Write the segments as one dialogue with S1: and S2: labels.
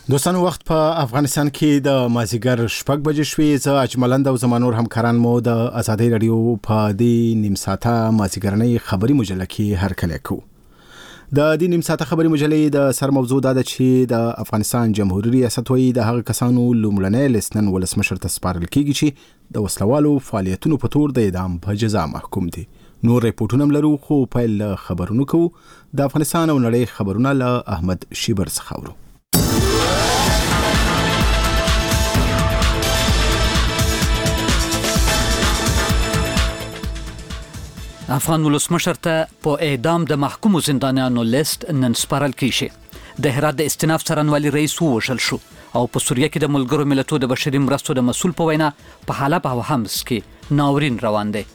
S1: دوستانو وخت په افغانستان کې د مازیګر 6 بجې شوې. زه اجملند او زمانور همکاران مو د ازادي رادیو په دې نیم ساعته مازیګرنۍ خبري مجله کې هرکلی کوو. د دې نیم ساعته خبري مجلې د سر موضوع دا ده چې د افغانستان جمهوریت ریاست وایي د هغه کسانو لومړنۍ لیست نن ولسمشر ته سپارل کیږي چې د وسلوالو فعالیتونو په تور د اعدام په جزا محکوم دي. نور ریپورتونه لرو خو پیل خبرونه کوو. د افغانستان او نړۍ خبرونه له احمد شیبر څخه اورو.
S2: افغان ولسمشر ته په اعدام د محکومو زندانیانو لیست نن سپارل کیږي. د هرات د استیناف څارنوالي رئیس ووژل شو او په سوریه کې د ملګرو ملتونو د بشري مرستو د مسؤل په وینا په حلب او حمص کې ناورین روان دی.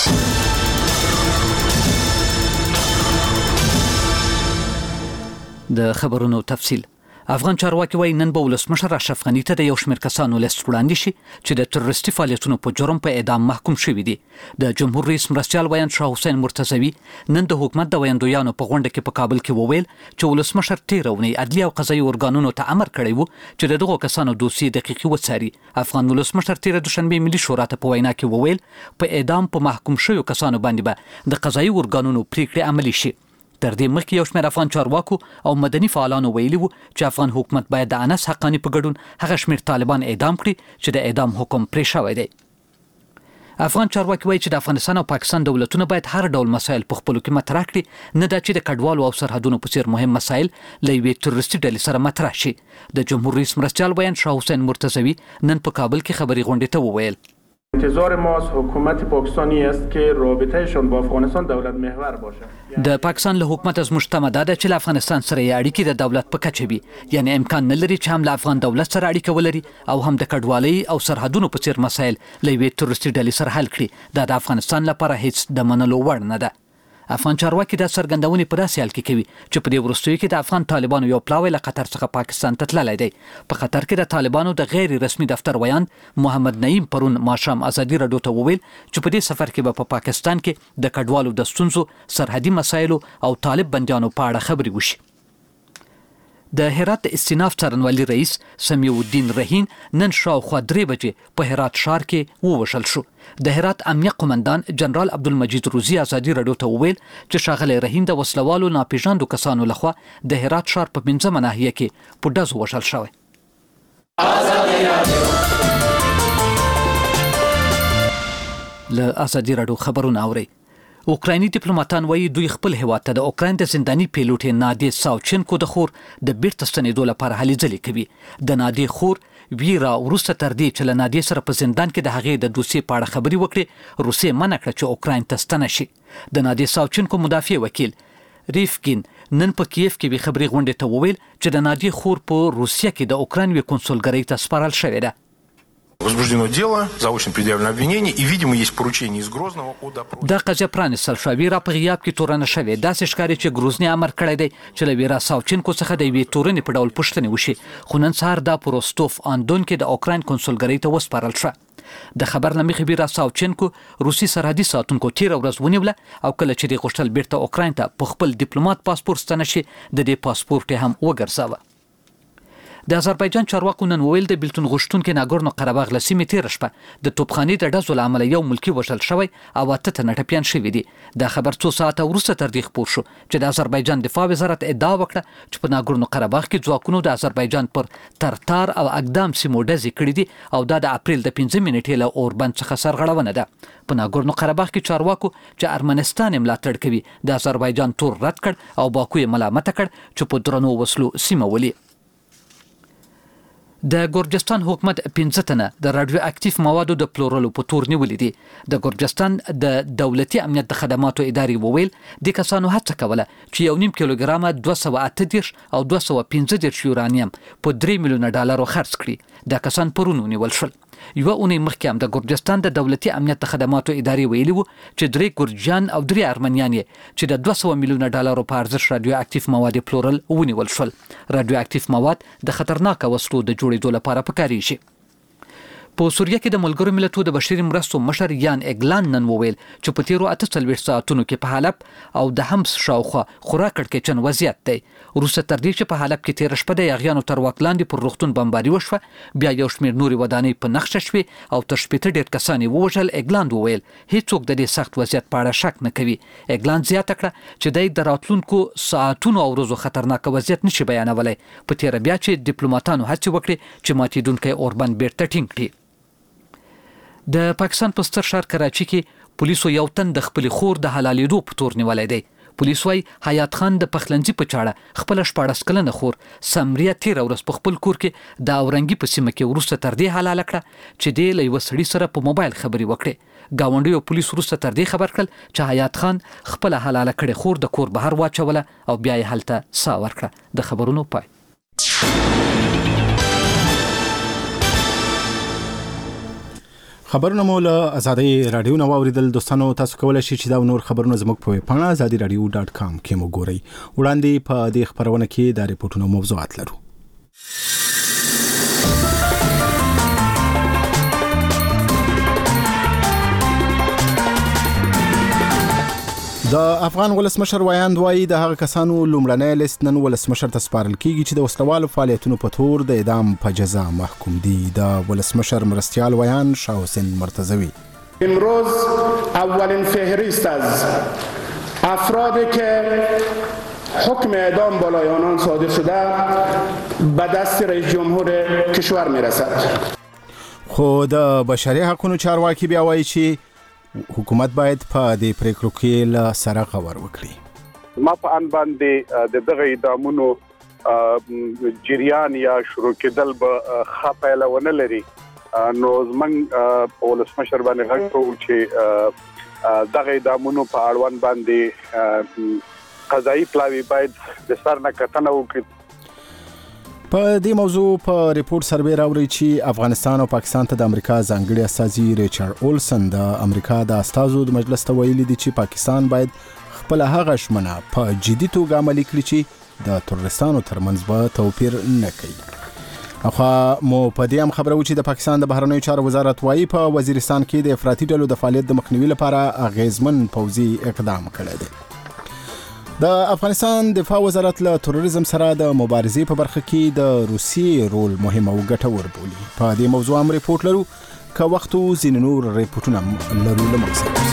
S2: د خبرونو تفصیل. افغان چارواکي وايي نن به ولسمشر اشرف غني ته د یو شمېر کسانو لیست وړاندې شي چې د تروریستي فعالیتونو په جرم په اعدام محکوم شوي دي. د جمهور رئیس مرستیال ویاند شاه حسین مرتضوي نن د حکومت د ویاندویانو په غونډه کې په کابل کې وویل چې ولسمشر تېره اونۍ عدلي او قضایي ارګانونو ته امر کړی و چې د دغو کسانو دوسیې دقیقې وڅاري. افغان ولسمشر تېره دوشنبه ملي شورا ته په وینا کې وویل په اعدام په محکوم شویو کسانو باندې به د قضایي ارګانونو پریکړې عملي شي. تر دې مخکې یو شمېر افغان چارواکو او مدني فعالانو ویلي وو چې افغان حکومت باید د انس حقانی په ګډون هغه شمېر طالبان اعدام کړي چې د اعدام حکم پرې شوی دی. افغان چارواکي وایي چې د افغانستان او پاکستان دولتونه باید هر ډول مسایل په خپلو کې مطرح کړي، نه دا چې د کډوالو او سرحدونو په څیر مهم مسایل له یوې تروریستي ډلې سره مطرح شي. د جمهور رئیس مرستیال ویاند شاه حسین مرتضوي نن په کابل کې خبري غونډې ته وویل
S3: انتظار ما از حکومت پاکستانی است که رابطهشان با افغانستان دولت محور باشه.
S2: د پاکستان له حکومت از مشتمده ده چې له افغانستان سره یې اړیکې د دولت په کچه وي، یعنی امکان نه لري چې هم له افغان دولت سره اړیکه ولري او هم د کډوالۍ او سرحدونو په څیر مسایل له یوې تروریستي ډلې سره حل کړي. دا د افغانستان لپاره هیڅ د منلو وړ نه ده. افغان چارواکي دا څرګندونې په داسې حال کې کوي چې په دې وروستیو کې د افغان طالبانو یو پلاوی له قطر څخه پاکستان ته تللی دی. په قطر کې د طالبانو د غیر رسمي دفتر ویاند محمد نعیم پرون ماښام ازادي راډیو ته وویل چې په دې سفر کې به په پاکستان کې د کډوالو د ستونزو، سرحدي مسایلو او طالب بندیانو په اړه خبرې وشي. د هرات د استیناف څارنوالي رئیس سمیع الدین رهین نن شاوخوا 3 بجې په هرات ښار کې ووژل شو. د هرات امنیه قومندان جنرال عبدالمجید روزي ازادي راډیو ته وویل چې ښاغلی رهین د وسلوالو ناپېژاندو کسانو لخوا د هرات ښار په 5مه ناحیه کې په ډز ووژل شوی. له ازادي راډیو خبرونه اورئ. اوکرایني ډیپلوماټان وایي دوی خپل هیواد ته د اوکراین د زنداني پیلوټ نادیه ساوچنکو د خور د بیرته ستنېدو لپاره هلې ځلې کوي. د نادیه خور ویرا وروسته تر دې چې له نادیه سره په زندان کې د هغې د دوسیې په اړه خبرې وکړي، روسیې منع کړه چې اوکراین ته ستنه شي. د نادیه ساوچنکو مدافع وکیل ریفکین نن په کیف کې وی خبري غونډې ته وویل چې د نادیه خور په روسیه کې د اوکراین وی کنسولګرۍ ته سپارل شوې ده.
S4: Возбуждено дело, заочно предъявлено обвинение и, видимо, есть поручение из Грозного о допросе.
S2: دا قضیه پرانستل شوه. ویرا په غیاب کې تورنه شوې. داسې ښکاري چې ګروزني امر کړی دی چې له ویرا ساوچنکو څخه د یوې تورنې په ډول پوښتنې وشي، خو نن سهار دا په روستوف آندون کې د اوکراین کنسولګرۍ ته وسپارل شوه. د خبر نه مخکې ویرا ساوچنکو روسي سرحدي ساتونکو تېره ورځ ونیوله او کله چې دوی غوښتل بیرته اوکراین ته په خپل ډیپلوماټ پاسپورت ستنه شي، د دې پاسپورت یې هم وګرځاوه. د آذربایجان چارواکو نن وویل د بیلتون غوښتونکي ناګورنو قرهباغ له سیمې تېره شپه د توپخانې د ډزو له امله یو ملکي وژل شوی او 8 تنه ټپیان شوي دي. دا خبر څو ساعته وروسته تر دې خپور شو چې د آذربایجان دفاع وزارت ادعا وکړه چې په ناګورنو قرهباغ کې ځواکونو د آذربایجان پر ترتار او اقدام سیمو ډزې کړي دي او دا د اپریل د 15 نیټې له اوربند څخه سرغړونه ده. په ناګورنو قرهباغ کې چارواکو چې ارمنستان ملاتړ کوي د آذربایجان تور رد کړ او باکو یې ملامت کړ چې په درنو وسلو سیمه ولي. د ګورجستان حکومت 15 تنه د رادیو اکټیف موادو د پلورلو په تور نیولې دي. د ګورجستان د دولتي امنیت د خدماتو ادارې وویل د کسانو هڅه کوله چې 1.5 کیلوګرامه 238 او 215 یورانیم په $3 میلیونه خرڅ کړي. دا کسان پرون ونیول شول. یو اونۍ مخکې هم د ګورجستان د دولتي امنیت د خدماتو ادارې ویلي وو چې 3 ګورجان او 3 ارمنیان چې د $200 میلیونه په ارزښت رادیو اکټیف مواد پلورل ونیول شول. رادیو اکټیف مواد د خطرناک وسلو د جوړېدو لپاره پکارېږي. په سوریه کې د ملګرو ملتونو د بشري مرستو مشر یان اګلان نن وویل چې په تیرو 48 ساعتونو کې په حلب او د حمص شاوخوا خورا کړکېچن وضعیت دی. وروسته تر دې چې په حلب کې تیر شپه د یاغیانو تر واک لاندې پر روغتون بمباري وشوه، بیا یو شمېر نورې ودانۍ په نښته شوې او تر 80 ډېر کسان یې ووژل. اګلان وویل هیڅوک د دې سخت وضعیت په اړه شک نه کوي. اګلان زیاته کړه چې د راتلونکو ساعتونو او ورځو خطرناک وضعیت نشي بیانولی. په تیر بیا چې ډیپلوماټانو هڅې وکړي چې ماتېدونکی اوربند بیرته ټینګ کړي. د پاکستان په ستر ښار کراچي کې پولیسو یو تن د خپلې خور د حلالېدو په تور نیولی دی. پولیس وايي حیات خان د پخلنځي په چاړه خپل 14 کلنه خور سمریه تیره ورځ په خپل کور کې د اورنګي په سیمه کې وروسته تر دې حلاله کړه چې دی له یوه سړي سره په موبایل خبرې وکړې. ګاونډیو پولیس وروسته تر دې خبر کړل چې حیات خان خپل حلاله کړې خور د کور بهر واچوله او بیا یې هلته ساه ورکړه. د خبرونو پای.
S1: خبرونه مو له ازادي رادیو نو اوریدل. دوستانو تاسو کولای شئ چې دا نور خبرونه زموږ په پاڼه azadiradio.com کې مو ګورئ. وړاندې په دې خبرونه کې د ریپورتونو موضوعات لرو. د افغان ولسمشر ویاند وایي د هغه کسانو لومړنی لیست نن ولسمشر ته سپارل کیږي چې د وسلوالو فعالیتونو په تور د اعدام په جزا محکوم دي. د ولسمشر مرستیال ویاند شاه حسین مرتضوی
S3: امروز اولین فهرست از افرادی که حکم اعدام بالای آنان صادر شده به دست رئیس جمهور کشور میرسد.
S1: خو د بشري حقوقو چارواکي بیا وایي چې حکومت باید په دې پریکړو کې له سره غور وکړي.
S5: ما په ان باندې د دغه اعدامونو جریان یا شروع کېدل به خپایلونه لري. نو زمنګ په ولسمشر باندې غږ کوو چې دغه اعدامونو په اړوند باندې قضایي پلاوی باید د سر نه کتنه وکړي.
S1: په دې موضوع په ریپورت سروې راوړي چې افغانستان او پاکستان ته د امریکا ځانګړي استازي ریچارډ اولسن د امریکا د استازو د مجلس ته ویلي دي چې پاکستان باید خپل هغه ژمنه په جدي توګه عملي کړي چې د ترورستانو ترمنځ به توپیر نه کوي. اخوا مو په دې هم خبرو چې د پاکستان د بهرنیو چارو وزارت وايي په وزیرستان کې د افراطي ډلو د فعالیت د مخنیوي لپاره اغیزمن پوځي اقدام کړی دی. د افغانستان دفاع وزارت له تروریزم سره د مبارزې په برخه کې د روسیې رول مهم او ګټور بولي. په دې موضوع هم ریپورت لرو که وخت ځینې نور ریپورتونه لرو له مقصد.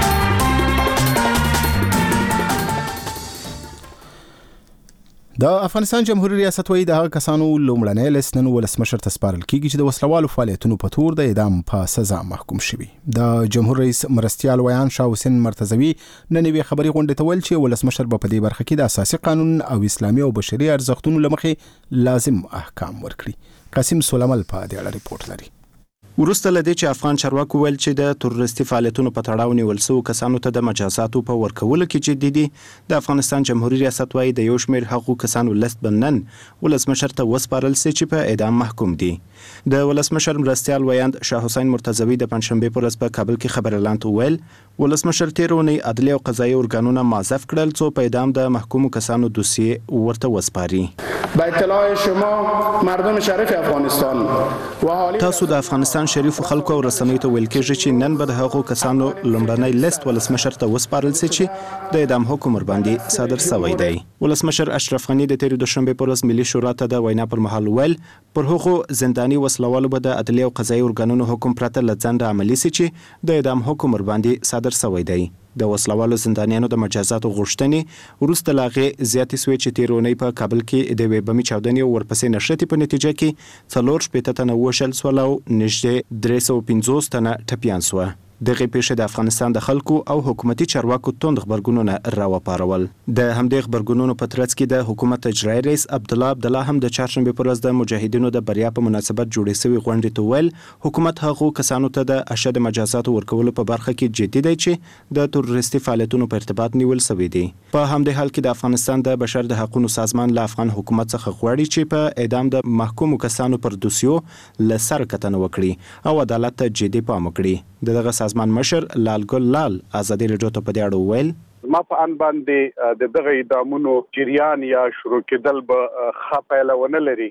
S1: د افغانستان جمهوریت ریاست وايي د هغه کسانو لومړنی لیست نن ولسمشر ته سپارل کیږي چې د وسلوالو فعالیتونو په تور د اعدام په سزا محکوم شوي. د جمهور رئیس مرستیال ویاند شاه حسین مرتضوی نن یې خبري غونډې ته ویل چې ولسمشر به په دې برخه کې د اساسي قانون او اسلامي او بشري ارزښتونو لمخې لازم احکام ورکړي. قاسم سولمل په دې اړه ریپورت لري.
S6: وروسته لدې چې افغان چارواکو ویل چې د تروریستي فعالیتونو په تړاو نیول شوو کسانو ته د مجازاتو په ورکولو کې جدي دي، د افغانستان جمهوریت ریاست وايي د یو شمېر هغو کسانو لیست به نن ولسمشر ته وسپارل سي چې په اعدام محکوم دي. د ولسمشر مرستیال ویاند شاه حسین مرتضوی د پنځشنبه پر ورځ په کابل کې خبر اعلان ویل ولسمشر تیرونی عدلي او قضایي ارګانونه معذف کړل څو په اعدام د محکوم کسانو دوسیه ورته وسپاري.
S3: با اطلاع شما مردم شریف افغانستان و حالی
S6: تاسو د افغانستان شریف خلکو او رسنیو ته ویل کېږي چې نن به د هغو کسانو لومړنی لیست ولسمشر ته وسپارل سي چې د اعدام حکم ورباندې صادر شوی دی. ولسمشر اشرف غنی د تیر دوشنبه پر ورځ ملي شورا ته د وینا پر مهال ویل پر هغو زنداني وسلوالو به د عدلي او قضایي ارګانونو حکم پرته لځنډ عملي سي چې د اعدام حکم ورباندې صادر شوی دی. د وسلوالو زندانیانو د مجازاتو غوښتنې وروسته لاغې زیاتې سوې چې تیرونی په کابل کې د یوې بمي چاودنې او ورپسې نښتې په نتیجه کې 4 تنه وشل سول او نږدې 350 تنه ټپیان سوه. دغه پیښه د افغانستان د خلکو او حکومتي چارواکو توند خبرګونونه راوپارول. د همدې خبرګونونو په ترڅ کې د حکومت اجرایي رئیس عبدالله هم د چهارشنبه پر ورځ د مجاهدینو د بریا په مناسبت جوړې شوې غونډې ته ویل حکومت هغو کسانو ته د اشد مجازاتو ورکولو په برخه کې جدي دی چې د تروریستي فعالیتونو په ارتباط نیول شوی دی. په همدې حال کې د افغانستان د بشر د حقوقو سازمان له افغان حکومت څخه غواړي چې په اعدام د محکومو کسانو پر دوسیو له سر کتنه وکړي او عدالت ته جدي پام وکړي. دغه سازمان مشر لال ګل لال ازادي رادیو ته په دې اړه ویل
S5: ما په ان باندې د دغه اعدامونو جریان یا شروع کېدل به خپایلونه لري.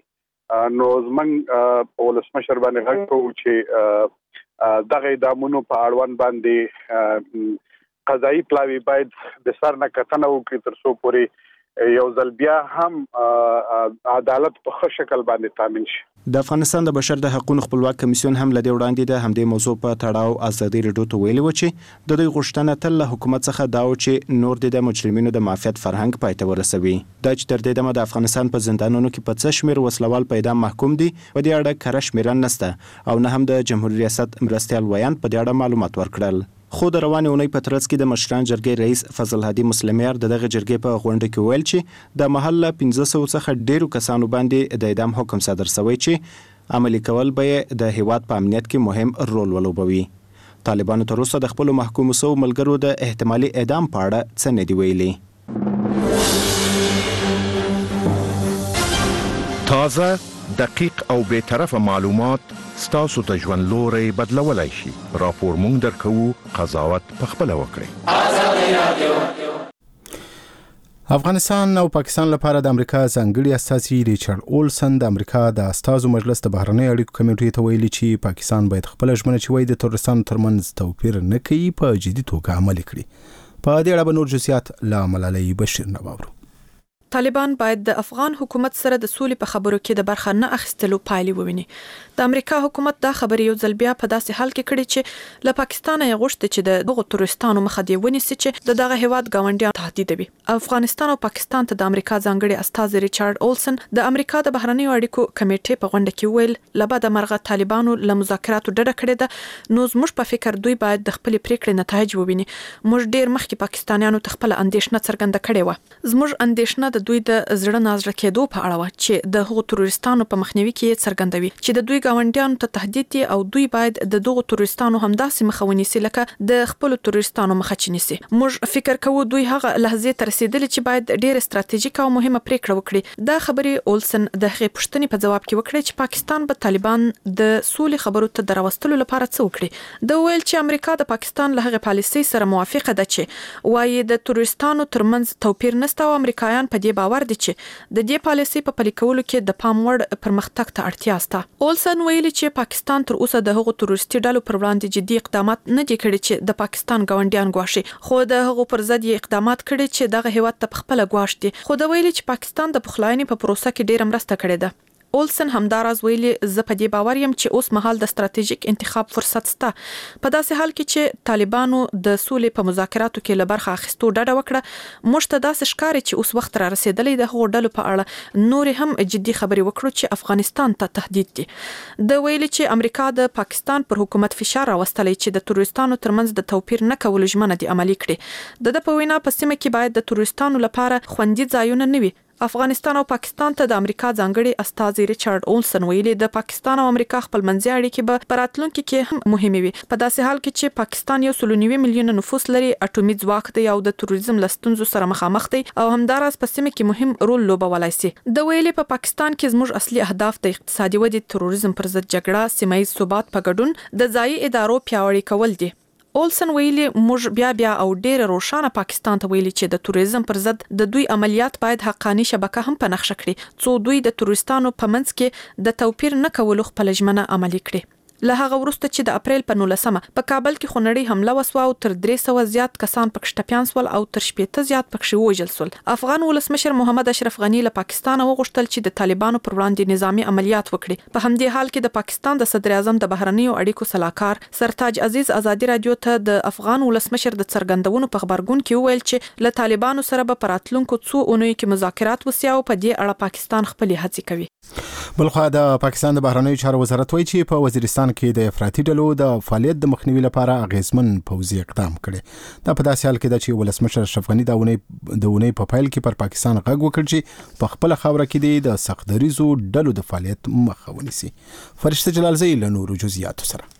S5: نو زمنګ ولسمشر باندې غږ کوو چې دغه اقدامونو په اړوند باندې قضایي پلاوی باید د سر نه کتنه وکړي تر څو پورې یو ځل بیا هم عدالت په ښه شکل باندې تامین شي.
S6: د افغانستان د بشر د حقوقو خپلواک کمیسیون هم لدی وړاندې د همدې موضوع په تړاو ازادي رادیو ته ویلي و چې د دوی غوښتنه تل له حکومت څخه دا و چې نور د مجرمینو د معافیت فرهنګ پای ته ورسوي. دا چې تر دې دمه د افغانستان په زندانونو کې په څه شمیر وسلوال په اعدام محکوم دي په دې اړه کره شمیره نشته او نه هم د جمهوریت ریاست مرستیال ویان په دې اړه معلومات ورکړل. خو د روانې اونۍ په ترڅ کې د مشران جرګې رئیس فضل هادي مسلمیار دغه جرګې په غونډه کې ویل چې د محل 1500 څخه ډیرو کسانو باندې د اعدام حکم صادر شوی چې عملي کول به د هیواد په امنیت کې مهم رول ولوبوي. طالبانو تر اوسه د خپل محکوم سو ملګرو د احتمالي اعدام په اړه څه نه دی ویلي.
S7: تازه، دقیق او بے طرفه معلومات ستاسو ته ژوند لوري بدلولای شي. راپور مونږ درکو، قضاوت پخپله وکړئ.
S1: افغانستان او پاکستان لپاره د امریکا ځانګړي استازي ریچارډ اولسن د امریکا د استازو مجلس د بهرنۍ اړیکو کمیټې ته ویلي چې پاکستان باید خپل ژمنه چې وایي د ترورستانو ترمنځ توپیر نه کوي په جدي توګه عملي کړي. په دې اړه به نور جزئیات له ملالۍ بشیر نه واورو.
S8: طالبان باید د افغان حکومت سره د سولې په خبرو کې د برخه نه اخیستلو پایلې وویني. د امریکا حکومت دا خبرې یو ځل بیا په داسې حال کې کړي چې له پاکستان یې غوښتي چې د دغو ترورستانو مخه دی ونیسي چې دغه هیواد ګاونډیان تهدیدوي. افغانستان او پاکستان ته د امریکا ځانګړي استازي ریچارډ اولسن د امریکا د بهرنیو اړیکو کمیټې په غونډه کې ویل لبا د مرغه طالبانو له مذاکراتو ډډه کړې ده، نو زموږ په فکر دوی باید د خپل پریکړې نتایج وویني. موږ ډیر مخکې پاکستانیانو ته خپل اندېښنه څرګنده کړې و. زموږ اندېښنه د دوی د زړه نازړه کېدو په اړه و چې د هغو ترورستانو په مخنیوي کې څرګندوي چې د دوی ګاونډیانو ته تهدید دي او دوی باید د دغو ترورستانو همداسې مخه ونیسي لکه د خپل ترورستانو مخه چې نیسي. موږ فکر کوو دوی هغه لحظې ته رسیدلي چې باید ډېر استراتیژیک او مهمه پریکړه وکړي. دا خبرې اولسن د هغې پوښتنې په جواب کې وکړې چې پاکستان به طالبان د سولې خبرو ته دراوستلو لپاره څه وکړي. د ویل چې امریکا د پاکستان له هغې پالیسۍ سره موافقه ده چې وایي د ترورستانو ترمنځ توپیر نشته او امریکایان په دې باور دي چې د دې پالیسۍ په پلي کولو کې د پام وړ پرمختګ ته اړتیا شته. اولسن ویلي چې پاکستان تر اوسه د هغو تروریستي ډلو پر وړاندې جدي اقدامات نه دي کړي چې د پاکستان ګاونډیان ګواښي، خو د هغو پر ضد یې اقدامات کړي چې دغه هیواد ته خپل ګواښ دي. خو د ویلي چې پاکستان د پخلاینې په پروسه کې ډېره مرسته کړې ده. اولسن همداراز ویلي زه په دې باور یم چې اوس مهال د ستراتیژیک انتخاب فرصت شته. په داسې حال کې چې طالبانو د سولې په مذاکراتو کې له برخه اخیستو ډډه وکړه، موږ ته داسې ښکاري چې اوس وخت را رسېدلی د هغو ډلو په اړه نورې هم جدي خبرې وکړو چې افغانستان ته تهدید دي. د ویلي چې امریکا د پاکستان پر حکومت فشار راوستلی چې د ترورستانو ترمنځ د توپیر نه کولو ژمنه دې عملي کړي. د په وینا په سیمه کې باید د ترورستانو لپاره خوندي ځایونه نه وي. افغانستان او پاکستان ته د امریکا ځانګړي استازي ریچارډ اولسن ویلي د پاکستان او امریکا خپلمنځي اړیکې به په راتلونکي کې هم مهمې وي، په داسې حال کې چې پاکستان 1.9 میلیونه نفوس لري، اټومي ځواک دی او د تروریزم له ستونزو سره مخامخ دی او همداراز په سیمه کې مهم رول لوبولای شي. د ویلي په پاکستان کې زموږ اصلي اهداف د اقتصادي ودې، تروریزم پر ضد جګړه، سیمه ییز ثبات په ګډون د ځایي ادارو پیاوړي کول دي. اولسن ویلي موږ بیا او ډېر روښانه پاکستان ته ویلي چې د تروریزم پر ضد د دوی عملیات باید حقاني شبکه هم په نقشه کړي څو دوی د تروریستانو په منځ کې د توپیر نه کولو خپل ژمنه عملي کړي. له هغه وروسته چې د اپریل په 19 په کابل کې خونړۍ حمله وسوه او تر 300 زیات کسان پکې ټپیان شول او تر 80 زیات پکې وژل شول. افغان ولسمشر محمد اشرف غنی له پاکستان وغوښتل چې د طالبانو پر وړاندې نظامی عملیات وکړي. په همدې حال کې د پاکستان د صدر اعظم د بهرنیو اړیکو صلاحکار سرتاج عزیز ازادي رادیو ته د افغان ولسمشر د څرګندونو په خبرګون کې وویل چې له طالبانو سره به په راتلونکو څو اونیو کې مذاکرات وسي او په دې اړه پاکستان خپل هڅې کوي.
S1: بلخوا د پاکستان د بهرنیو چارو وزارت وایي چې په وزیرستان کې د افراطي ډلو د فعالیت د مخنیوي لپاره اغیزمن پوځي اقدام کړي. دا په داسې حال کې ده چې ولسمشر اشرف غني د اونۍ په پیل کې پر پاکستان غږ وکړ چې په خپل خاوره کې د سختدریزو ډلو د فعالیت مخه ونیسي. فرشته جلالزئی له نورو جزئیاتو سره.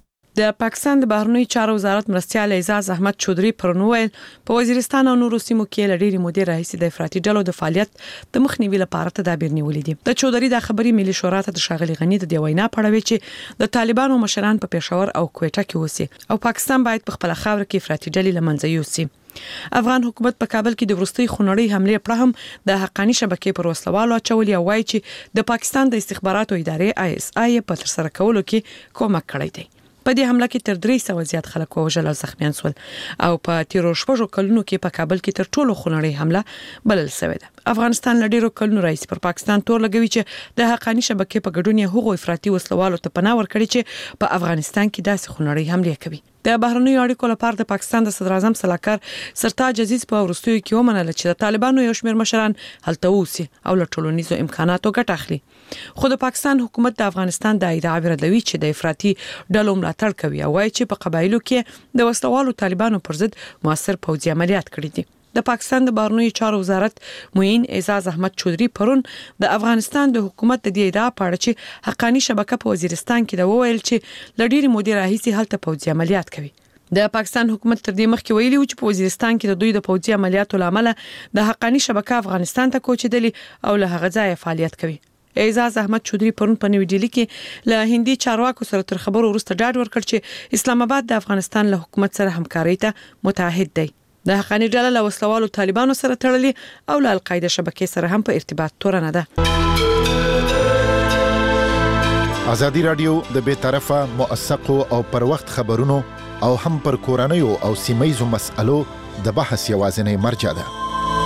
S9: د پاکستان د بهرنیو چارو وزارت مرستیال اعزاز احمد چودري پرنویل په وزیرستان او نورو سیمو کې لړېری مدیر رئیس د افراطي ډلو د فعالیت د مخنیوي لپاره تدابیر نیولې دي. د چودري د خبري ملي شورا ته د شاغلي غنی د وینا پړوي چې د طالبانو مشران په پېښور او کوټه کې اوسي او پاکستان باید په خپل خاور کې افراطي ډلې لمنځه یوسي. افغان حکومت په کابل کې د وروستي خونړۍ حمله پر هم د حقانی شبکې پر وسلوالو اچولي او وايي چې د پاکستان د استخباراتو ادارې ISI په تر سره کولو کې کومک کړی دی. په دې حمله کې تر 300 زیات خلک وژل او زخمیان شول او په تیرو شپږو کلونو کې په کابل کې تر ټولو خونړۍ حمله بلل شوې ده. افغانستان لډیرو کلونو راځي پر پاکستان تور لګوي چې د حقانی شبکې په ګډون یې هغو افراطي وسلوالو ته پناه ورکړي چې په افغانستان کې داسې خونړۍ حمله کوي. د بهرنیو اړیکو لپاره د پاکستان د صدر اعظم سلاکار سرتاج عزیز په ورستیو کې ومنل چې د طالبانو یو شمېر مشران هلته اوسي او له ټولنیزو امکاناتو ګټه اخلي. خو د پاکستان حکومت د افغانستان د ایران ردوي چې د افراطي ډلو ملاتړ کوي او وايي چې په قبایلو کې د وسلوالو طالبانو پر ضد موثر پوځي عملیات کړي دي. د پاکستان د بهرنیو چارو وزارت معین اعزاز احمد چودري پرون د افغانستان د حکومت د دې ادعا په اړه چې حقانی شبکه په وزیرستان کې د وویل چې لډيري مدیر راهیسي هلته پوځي عملیات کوي. د پاکستان حکومت تر دې مخکې ویلي و چې په وزیرستان کې د دوی د پوځي عملیاتو لامل د حقانی شبکه افغانستان ته کوچېدلی او له هغه ځای فعالیت کوي. اعزاز احمد چودري پرون په نیو ډیلی کې له هندي چارواکو سره تر خبرو وروسته ډاډ ورکړ چې اسلام آباد د افغانستان له حکومت سره همکارۍ ته متعهد دی. د حقانی ډله له وسلوالو طالبانو سره تړلې او له القاعده شبکې سره هم په ارتباط تورنه ده.
S7: ازادي رادیو د بې طرفه موثقو او پر وخت خبرونو او هم پر کورنیو او سیمایزو مسألو د بحث یوازینی مرجع ده.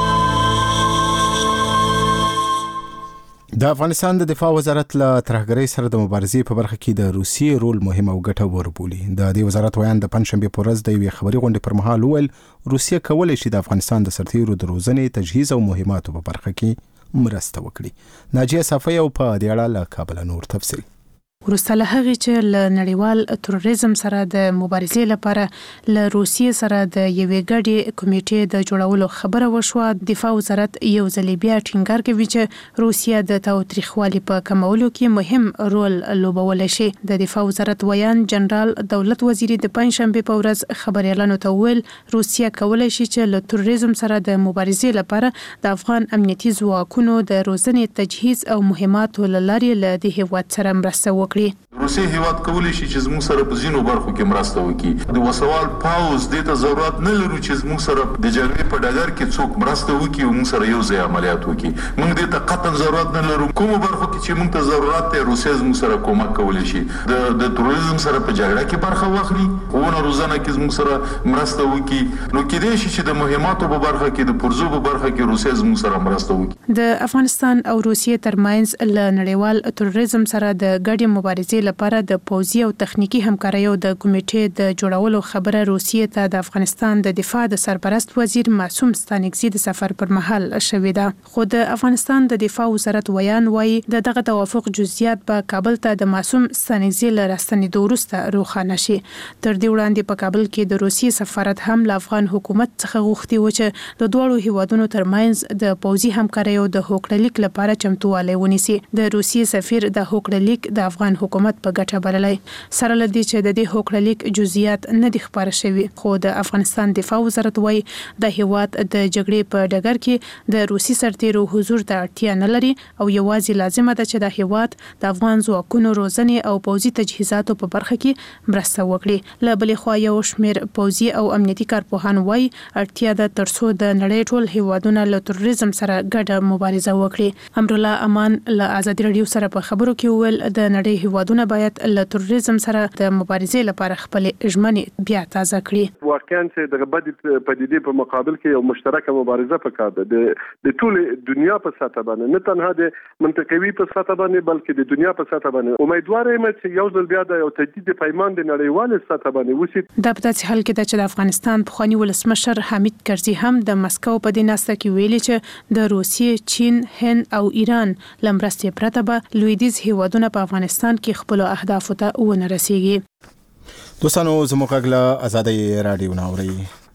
S1: د افغانستان د دفاع وزارت له ترهګرۍ سره د مبارزې په برخه کې د روسیې رول مهم او ګټور بولي. د دې وزارت ویان د پنځشنبه په ورځ د یوې خبري غونډې پر مهال وویل روسیه کولای شي د افغانستان د سرتیرو د روزنې، تجهیز او مهماتو په برخه کې مرسته وکړي. ناجیه صافی او په دې اړه له کابل نور تفصیل.
S10: وروسته له هغې چې له نړیوال تروریزم سره د مبارزې لپاره له روسیې سره د یوې ګډې کمیټې د جوړولو خبره وشوه، دفاع وزارت یو ځل بیا ټینګار کوي چې روسیه د تاوتریخوالي په کمولو کې مهم رول لوبولی شي. د دفاع وزارت ویان جنرال دولت وزیری د پنځشنبې په ورځ خبريالانو ته وویل روسیه کولای شي چې له تروریزم سره د مبارزې لپاره د افغان امنیتي ځواکونو د روزنې، تجهیز او مهماتو له لارې له دې هیواد سره مرسته وکړي.
S11: روسي هیواد کولی شي چې زموږ سره په ځینو برخو کې مرسته وکړي. د وسوال پاوز د ته ضرورت نه لرو چې زموږ سره د جګړې په ډګر کې څوک مرسته وکړي او موږ سره یو ځای عملیات وکړي. موږ د ته قطعا ضرورت نه لرو. کوم برخو کې چې موږ ته ضرورت دی روسي زموږ سره کومک کولی شي. د تروریزم سره په جګړه کې برخه واخلي، ونه روزنه کې زموږ سره مرسته وکړي. نو کېدای شي چې د مهماتو په برخه کې د پرزو په برخه کې روسي زموږ سره مرسته وکړي.
S10: د افغانستان او روسیې ترمنځ له نړیوال تروریزم سره د ګډې مبارزې لپاره د پوځي او تخنیکی همکاریو د کمیټې د جوړولو خبره روسیې ته د افغانستان د دفاع د سرپرست وزیر معصوم ستانکزي د سفر پر مهال شوې ده. خو د افغانستان د دفاع وزارت ویان وایي دغه توافق جزئیات په کابل ته د معصوم ستانکزي له راستنېدو وروسته روښانه شي. تر دې وړاندې په کابل کې د روسیې سفارت هم له افغان حکومت څخه غوښتي و چې د دواړو هیوادونو ترمنځ د پوځي همکاریو د هوکړلیک لپاره چمتووالی ونیسي. د روسیې سفیر د هوکړلیک د افغان حکومت په ګټه بللی. سره له دې چې د دې هوکړلیک جزئیات نه دي خبر شوي، خو د افغانستان دفاع وزارت وایي د هیواد د جګړې په ډګر کې د روسي سرتیرو حضور ته اړتیا نه لري او یوازې لازمه ده چې د هیواد د افغان ځواکونو روزنې او پوځي تجهیزاتو په برخه کې مرسته وکړي. له بلې خوا یو شمېر پوځي او امنیتي کارپوهان وایي اړتیا ده ترڅو د نړۍ ټول هیوادونه له تروریزم سره ګډه مبارزه وکړي. امرالله امان له ازادي رادیو سره په خبرو کې وویل د نړۍ هیوادونه باید له تروریزم سره د مبارزې لپاره خپل ژمنې بیا تازه کړي.
S5: واقعا چې د بدې پدیدې په مقابل کې یو مشترکه مبارزه پکار ده د ټول دنیا په سطح باندې، نه تنها د منطقوي په سطح باندې بلکې د دنیا په سطح باندې. امیدوار یم چې یو ځل بیا د یو تجدید پیمان د نړیوال سطح باندې وشي.
S10: دا په داسې حال کې ده چې د افغانستان پخوانی ولسمشر حمید کرزي هم د مسکو په دې ناسته کې ویلي چې د روسیې، چین، هند او ایران له مرستې پرته به لویدیځ هیوادونه په افغانستان کې خپل اهدافو ته ونه رسیږي.
S1: دوستانو زموږ غږ ازادي رادیو ناوري.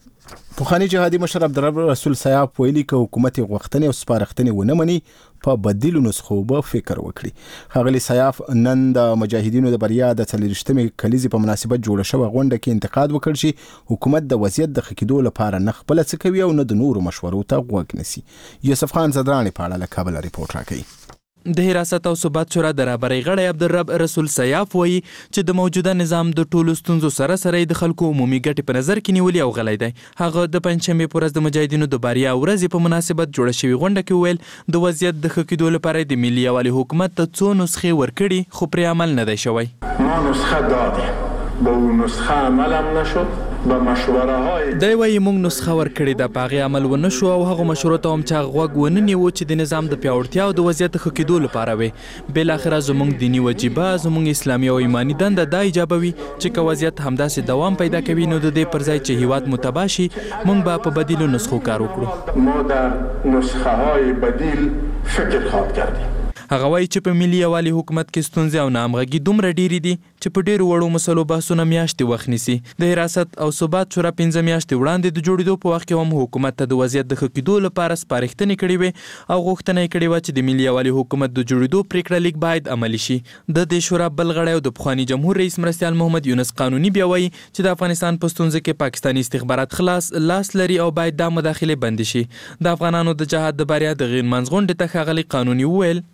S1: پوخانی جهادي مشر عبدالرب رسول سیاف ویلي چې حکومت غوښتنې او سپارښتنې ونه مني په بدیلو نسخو به فکر وکړي. ښاغلي سیاف نن د مجاهدینو د بریا د 40مې کلیزې په مناسبت جوړه شوې غونډه کې انتقاد وکړ چې حکومت د وضعیت د ښه کېدو لپاره نه خپل څه کوي او نه د نورو مشورو ته غوږ نیسي. یوسف خان زدرانی په اړه له کابل ریپورت راکوي.
S12: د حراست او ثبات شورا د رهبرۍ غړی عبدالرب رسول سیاف وایي چې د موجوده نظام د ټولو ستونزو سره سره د خلکو عمومي ګټې په نظر کې نیولي او غلی دی. هغه د پنجشنبې په ورځ د مجاهدینو د بریا ورځې په مناسبت جوړه شوې غونډه کې وویل د وضعیت د ښه کېدو لپاره د ملي یووالي حکومت ته څو نسخې ورکړي خو پرې عمل نه دی شوی.
S3: ما نسخه دادیم به اون نسخه عملم نشد به مشوره های
S12: دی وایي موږ نسخه ورکړې ده په هغې عمل ونه شو او هغو مشورو ته هم چې غوږ ونه نیو چې د نظام د پیاوړتیا او د وضعیت ښه کېدو لپاره وي. بالاخره زموږ دیني وجیبه زموږ اسلامي او ایماني دنده دا ایجابوي چې که وضعیت همداسې دوام پیدا کوي نو د دې پر ځای چې هیواد مو تباه شي موږ به په بدیلو نسخو کار وکړو.
S3: ما در نسخه های بدیل فکر خواهد کردیم.
S12: هغه وایي چې په ملي یووالي حکومت کې ستونزې او ناهمغږي دومره ډېرې دي چې په ډېرو وړو مسلو بحثونه میاشتې وخت نیسي. د حراست او ثبات شورا 15 میاشتې وړاندې د جوړېدو په وخت کې هم حکومت ته د وضعیت د ښه کېدو لپاره سپارښتنې کړې وې او غوښتنه یې کړې وه چې د ملي یووالي حکومت د جوړېدو پرېکړه لیک باید عملي شي. د دې شورا بل غړی او د پخواني جمهور رئیس مرستیال محمد یونس قانوني بیا وایي چې د افغانستان په ستونزه کې پاکستاني استخبارات خلاص لاس لري او باید دا مداخلې بندې شي. د افغانانو د جهاد د بریا د غیر منځ غونډې ته ښاغلي قانوني وویل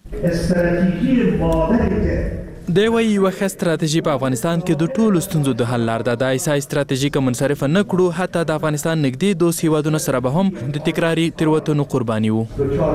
S12: دی وایي یوه ښه ستراتیژي په افغانستان کې د ټولو ستونزو د حل لار ده. د ایسای ستراتیژي که منصرفه نه کړو حتی د افغانستان نږدې دوست هیوادونه سره به هم د تکراري تېروتنو قرباني وو.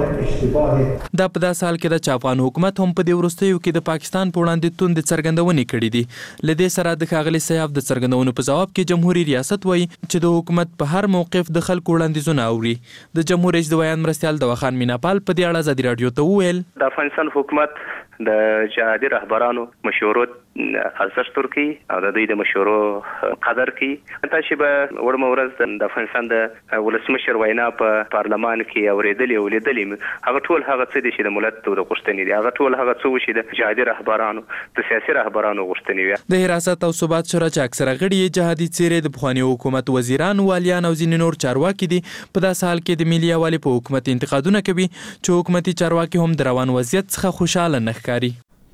S12: دا په داسې حال کې ده چې افغان حکومت هم په دې وروستیو کې د پاکستان په وړاندې توندې څرګندونې کړي دي. له دې سره د ښاغلي سیاف د څرګندونو په جواب کې جمهوري ریاست وایي چې د حکومت په هر موقف د خلکو وړاندیزونه اوري. د جمهور رئیس د بیان مرستیال دواخان میناپال په دې اړه ازادي راډیو ته وویل
S13: د افغانستان حکومت د جهادي رهبرانو مشورو ارزښت ورکوي او د دوی د مشورو قدر کوي. تاسې به وړمه ورځ د افغانستان د ولسمشر وینا په پارلمان کې اورېدلې او لیدلې هغه ټول هغه څه دي چې د ملت د غوښتنې دي. هغه ټول هغه څه و چې د جهادي رهبرانو د سیاسي رهبرانو غوښتنې وي.
S12: د حراست او ثبات شورا چې اکثره غړي یې جهادي څیرې د پخواني حکومت وزیران والیان او ځینې نور چارواکي دي په داسې حال کې د ملي یووالي په حکومت انتقادونه کوي چې حکومتي چارواکي هم د روان وضعیت څخه خوشحاله نه ښکاري.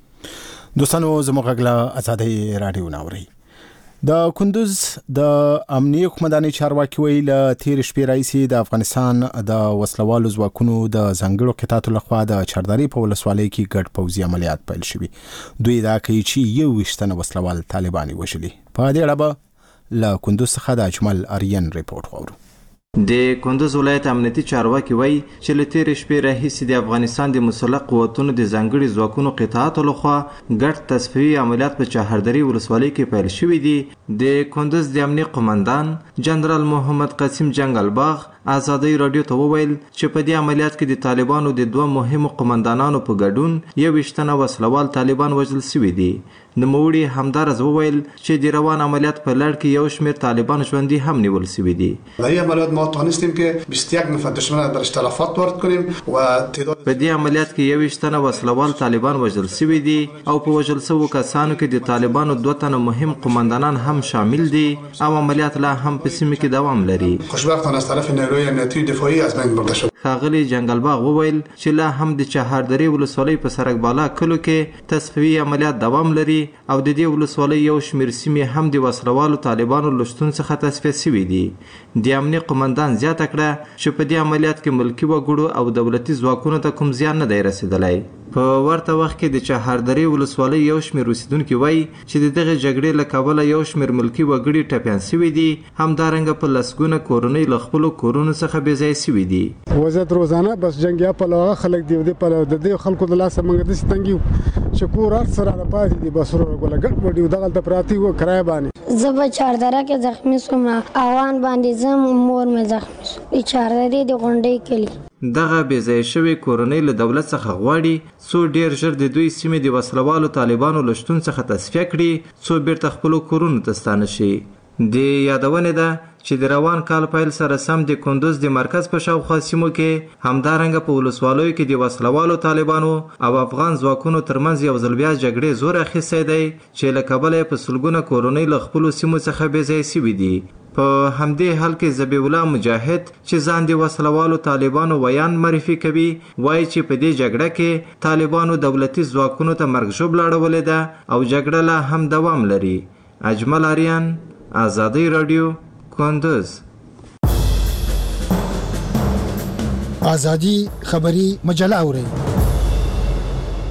S1: دوستانو زموږ غږ له ازادۍ راډیو نه اورئ. د کندوز د امنیه قومندانۍ چارواکي ویل تیر شپې راځي د افغانستان د وسلوالو ځواکونو د ځنګړو قطعاتو لخوا د چرداري په ولسوالۍ کې ګډ پوځي عملیات پیل شوي. دوی دا کوي چې 21 وسلوال طالبان وژلي. په دې اړه به له کندوز څخه د اجمل آریان ریپورت واورو.
S14: د کندوز ولایت امنیتي چارواکي وایي چې له تېرې شپې راهیسې د افغانستان د مسلح قوتونو د ځانګړي ځواکونو قطعاتو لخوا ګډ تصفیوي عملیات په چهاردرې ولسوالۍ کې پیل شوي دي. د کندوز د امنیه قمندان جنرال محمد قاسم جنګلباغ ازادۍ راډیو ته وویل چې په دې عملیات کې د طالبانو د دوه مهمو قمندانانو په ګډون 21 وسلوال طالبان وژل شوي دي. نوموړي همدارز وویل چې د روان عملیات په لړ کې یو شمېر طالبان ژوندي هم نیول شوي دي.
S15: در این عملیات ما توانستیم که 21 نفر دشمن درش تلفات وارد کنیم و تعداد
S14: په دې عملیات کې 21 وسلوال طالبان وژل شوي دي او په وژل شوو کسانو کې د طالبانو 2 تنه مهم قمندانان هم شامل دي او عملیات لا هم په سیمه کې دوام لري.
S15: خوشبختانه از طرف نیروی امنیتی دفاعی از بین برده شد.
S14: ښاغلي جنګلباغ وویل چې لا هم د چهاردرې ولسوالۍ په سرک بالا کلو کې تصفیوي عملیات دوام لري او د دې ولسوالۍ یو شمېر سیمې هم د وسلوالو طالبانو له شتون څخه تصفیه شوي دي. د امنیه قمندان زیاته کړه چې په دې عملیات کې ملکي وګړو او دولتي ځواکونو ته کوم زیان نه دی رسېدلی. په ورته وخت کې د چهاردرې ولسوالۍ یو شمېر اوسیدونکي وایي چې د دغې جګړې له کبله یو شمېر ملکي وګړي ټپیان شوي دي. همدارنګه په لسګونه کورنۍ له خپلو کورونو څخه بې ځایه شوي دي.
S16: وضعیت روزانه بس جنګیا پلوه خلک دی د دې خلکو د لاسه موږ داسې تنګ یو چې کور هر سره راپاتې دي بس ورګوله ګډ وډي دغلته پراتی و کرایه باندې.
S17: زه په چهاردره کې زخمي شوم اوان باندې زم مور مې زخمي شو د چهاردرې د غونډۍ کلي.
S14: دغه بې ځایه شوې کورنۍ له دولت څخه غواړي څو ډېر ژر د دوی سیمې د وسلوالو طالبانو له شتون څخه تصفیه کړي څو بیرته خپلو کورونو ته ستانه شي. د یادونې ده چې د روان کال پیل سره سم د کندوز د مرکز په شاوخوا سیمو کې همدارنګه په ولسوالیو کې د وسلوالو طالبانو او افغان ځواکونو ترمنځ یو ځل بیا جګړې زور اخیستی دی چې له کبله یې په سلګونه کورنۍ له خپلو سیمو څخه بې ځایه شوي دي. په همدې حال کې ذبیح الله مجاهد چې ځان د وسلوالو طالبانو ویان معرفي کوي وایي چې په دې جګړه کې طالبانو دولتي ځواکونو ته مرګ ژوبله اړولې ده او جګړه لا هم دوام لري. اجمل آریان ازادۍ راډیو کندوز.
S18: ازادي خبري مجله اورئ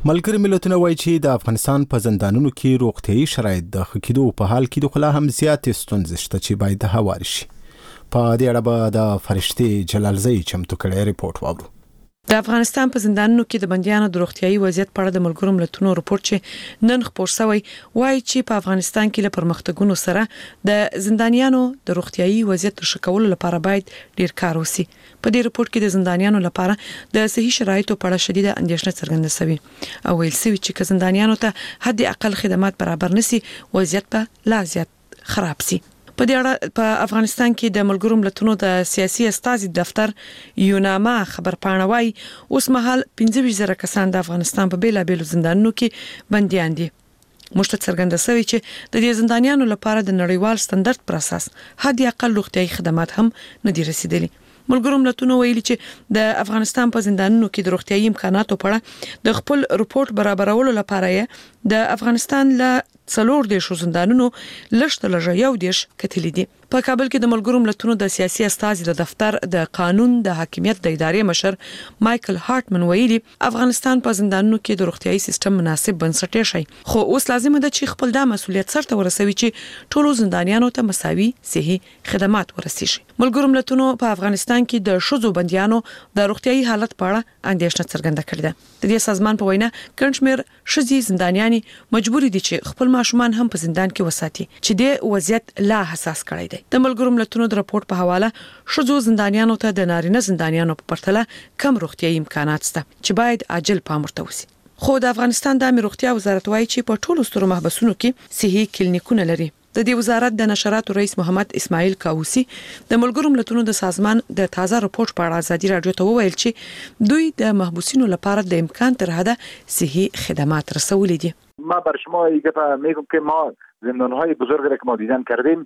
S1: ملګری ملتونه وایي چې د افغانستان په زندانونو کې روغتيایي شرایط د ښه کېدو په حال کې د خلا هم زیاتې ستونزې شته چې باید هوار شي. په دې اړه به د فرشتي جلالزئی چمتو کړی ریپورت واورو.
S9: د افغانستان په زندانونو کې د بنديانو د روغتيایي وضعیت په اړه د ملګرو ملتونو راپور چې نن خپور شوی وایي چې په افغانستان کې له پرمختګونو سره د زندانیانو د روغتيایي وضعیت ښه کولو لپاره باید ډیر کار وشي. په دې راپور کې د زندانیانو لپاره د صحي شرایطو په اړه شدیده اندېښنه څرګنده شوې او ویل شوی چې زندانیانو ته حد اقل خدمات برابر نشي وضعیت به لا زیات خراب شي. په دې اړه په افغانستان کې د ملګرو ملتونو د سیاسي استازي دفتر یوناما خبرپاڼه وايي اوس مهال 15,000 کسان د افغانستان په بیلابېلو زندانونو کې بنديان دي. مشت څرګنده شوی چې د دې زندانیانو لپاره د نړیوال ستاندرد پر اساس حد اقل روغتيایي خدمات هم نه دي رسیدلي. ملګرو ملتونو ویلي چې د افغانستان په زندانونو کې د روغتيایي امکاناتو په اړه د خپل رپورت برابرولو لپاره یې د افغانستان له 4 زندانونو لږ یو دیش کتلې دي. په کابل کې د ملګرو ملتونو د سیاسي استازي د دفتر د قانون د حاکمیت د ادارې مشر مايكل هارټمن ویلي افغانستان په زندانونو کې د روغتيایي سیستم مناسب بنسټ شي خو اوس لازم ده چې خپل د مسولیت سره ورسوي چې ټولو زندانیانو ته مساوي صحي خدمات ورسیږي. ملګرو ملتونو په افغانستان کې د شذو بنديانو د روغتيایي حالت په اړه اندېښنه څرګنده کړې ده. د دې سازمان په وینا کنشمیر شذي زندانیانی مجبور دي چې خپل ماشومان هم په زندان کې وساتي چې د وضعیت لا حساس کړی دی. د ملګرو ملتونو د راپور په حواله شذو زندانیانو ته د نارینه زندانیانو په پرتله کم روغتيایي امکانات شته چې باید عاجل پام ورته وشي. خو د افغانستان د روغتیا وزارت وایي چې په ټولو سترو محبسونو کې صحي کلینیکونه لري. د دې وزارت د نشراتو رئیس محمد اسماعیل کاوسی د ملګرو ملتونو د سازمان د تازه راپور په اړه ازادي رادیو ته وویل چې دوی د محبوسینو لپاره د امکان تر حده صحي خدمات رسولي دي.
S18: ما بر شما میگم که ما زندانهای بزرگ را که ما دیدن کردیم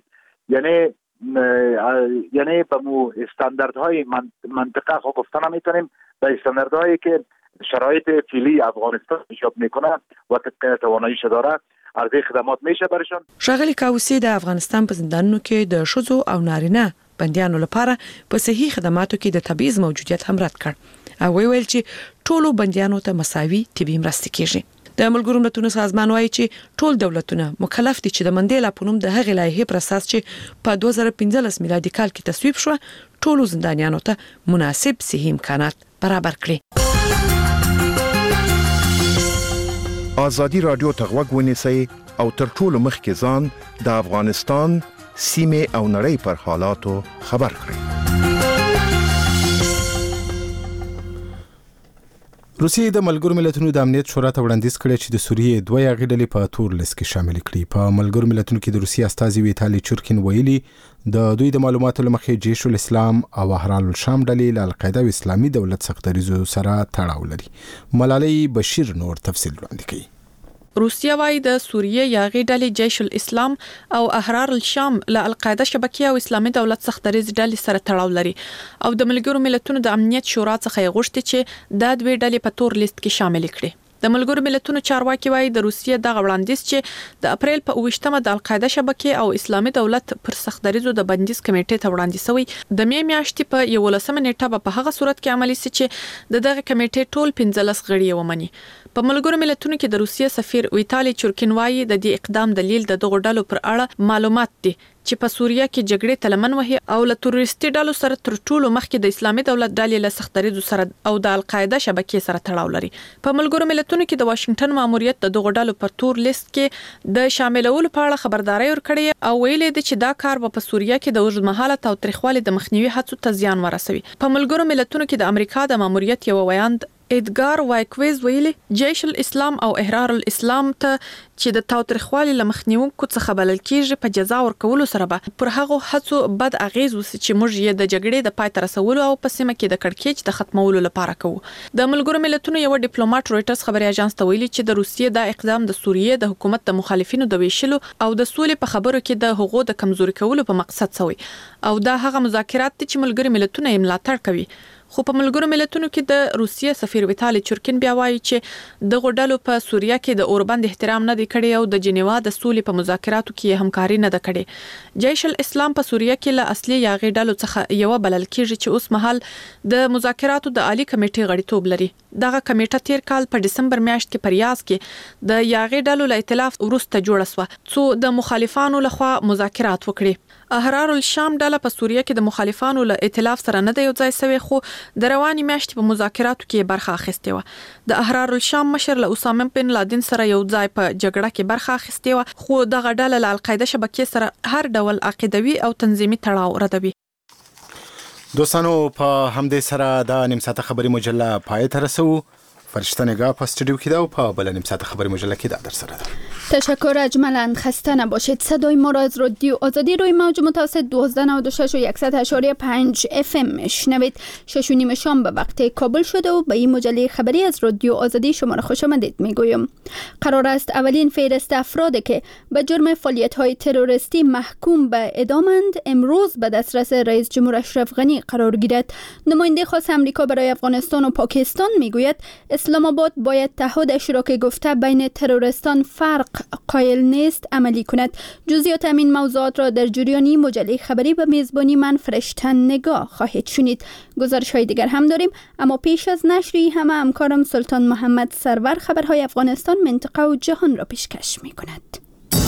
S18: یعنی به مو استانداردهای منطقه خو گفتن نمیتونیم به استانداردهایی که شرایط فعلی افغانستان ایجاب میکنه و طبق تواناییش داره عرضه خدمات میشه برشون.
S9: شاغلی کاوسی د افغانستان په زندانونو کې د شذو او نارینه بنديانو لپاره په صحي خدماتو کې د تبعیض موجودیت هم رد کړ او ویل چې ټولو بنديانو ته مساوي طبي مرستې کیږي. د ملګرو ملتونو سازمان وايي چې ټول دولتونه مکلف دي چې د منډیلا په نوم د هغې لایحې پر اساس چې په 2015 میلادي کال کې تصویب شو ټولو زندانیانو ته مناسب صحي امکانات برابر کړي.
S7: ازادي رادیو ته غوږ ونیسئ او تر ټولو مخکې ځان د افغانستان سیمه او نړۍ پر حالاتو خبر کړئ.
S1: روسیې د ملګرو ملتونو د امنیت شورا ته وړاندیز کړی چې د سوریې دوه یاغي ډلې په تور لیست کې شامل کړي. په ملګرو ملتونو کې د روسیې استازي ویتالي چورکین ویلي د دوی د معلوماتو لمخې جیش الاسلام او احرار الشام ډلې له القاعده او اسلامي دولت څخه دریزو سره تړاو لري. ملالۍ بشیر نور تفصیل وړاندې کوي.
S8: روسیا وايي د سوریې یاغي ډلې جیش الاسلام او احرار الشام له القاعده شبکې او اسلامي دولت څخه دریز ډلې سره تړاو لري او د ملګرو ملتونو د امنیت شورا څخه غوښتي چې د دوی ډلې په تور لیست کې شامل کړي. د ملګرو ملتونو چارواکي وايي د روسیې د وړاندیز چې د اپریل په 28مه د القاعده شبکې او اسلامي دولت پر سختدریزو د بندیز کمیټې ته وړاندیز شوی د می میاشتې په 11 نیټه په هغه صورت کې عملی سي چې دغه کمیټې ټول 15 غړي ومني. په ملګرو ملتونو کې د روسیې سفیر ویتالي چورکین وايي د دې اقدام دلیل د دغه ډلو پر اړه معلومات دي چې په سوریه کې جګړې تلمن وهي او له تروریستي ډلو سره تر ټولو مخکې د اسلامي دولت ډلې له سختدریزو سره او د القاعده شبکې سره تړاو لري. په ملګرو ملتونو کې د واشنگټن ماموریت د دغه ډلو پر تور لیست کې د شاملولو په اړه خبرداري ورکړې او ویلي دي چې دا کار په سوریه کې د اوږدمهاله تاوتریخوالي د مخنیوي هڅو ته زیان ورسوي. په ملګرو ملتونو کې د امریکا د ماموریت یو ویاند ادګار وایکویز ویلي جیش الاسلام او احرار الاسلام ته چې د تاوتریخوالي لمخنیونکو څخه بلل کیږي په جزا ورکولو سره به پر هغه هڅو بد اغیز وسي چې موږ یې د جګړې د پای ته رسولو او په سیمه کې د کړکېچ د ختمولو لپاره کوو. د ملګرو ملتونو یو ډیپلوماټ رويټرز خبري اژانس ته ویلي چې د روسیې د اقدام د سوریې د حکومت د مخالفینو د ویشلو او د سولې په خبرو کې د حقوقو د کمزوري کولو په مقصد شوی او دا هغه مذاکرات دي چې ملګرو ملتونه یې ملاتړ کوي. خو په ملګرو ملتونو کې د روسیې سفیر ویتالي چورکین بیا وایي چې د غډلو په سوریه کې د اوربند احترام نه دی کړی او د جنیوا د سولې په مذاکراتو کې همکاري نه ده کړې. جیش الاسلام په سوریه کې له اصلي یاغي ډلو څخه یو بلل کېږي چې اوس مهال د مذاکراتو د عالی کمیټې غړیتوب لري. دغه کمیټه تیر کال په دسمبر میاشت کې په ریاض کې د یاغې ډلو له ائتلاف وروسته جوړه شوه څو د مخالفانو لخوا مذاکرات وکړي. احرار الشام ډله په سوریه کې د مخالفانو له ائتلاف سره نه د یو ځای سوي خو د رواني میاشتې په مذاکراتو کې برخه اخیستې و. د احرار الشام مشر له اسامه بن لادن سره یو ځای په جګړه کې برخه اخیستې و خو دغه ډله له القاعده شبکې سره هر ډول عقیدوي او تنظیمي تړاو ردوي.
S1: دوستانو په همدې سره د نیم ساعته خبری مجله پای ته رسو. فرشته نگاه په استودیو کې دا او په بل نیم ساعته خبری مجله کې در سره ده.
S19: تشکر اجملا، خسته نباشید. صدای ما را از رادیو آزادی روی موج متوسط 1296 و 100.5 FM میشنوید. 6:30 شام به وقت کابل شده و به این مجله خبری از رادیو آزادی شما را خوش آمدید میگویم. قرار است اولین فهرست افرادی که به جرم فعالیت‌های تروریستی محکوم به اعدامند امروز به دسترس رئیس جمهور اشرف غنی قرار گیرد. نماینده خاص آمریکا برای افغانستان و پاکستان میگوید اسلام آباد باید تعهدش را که گفته بین تروریستان فرق قائل نیست عملی کند. جزئیات همین موضوعات را در جریانی مجله خبری به میزبانی من فرشته نگاه خواهید شنید. گزارش‌های دیگر هم داریم، اما پیش از نشری همه همکارم سلطان محمد سرور خبرهای افغانستان، منطقه و جهان را پیشکش می‌کند.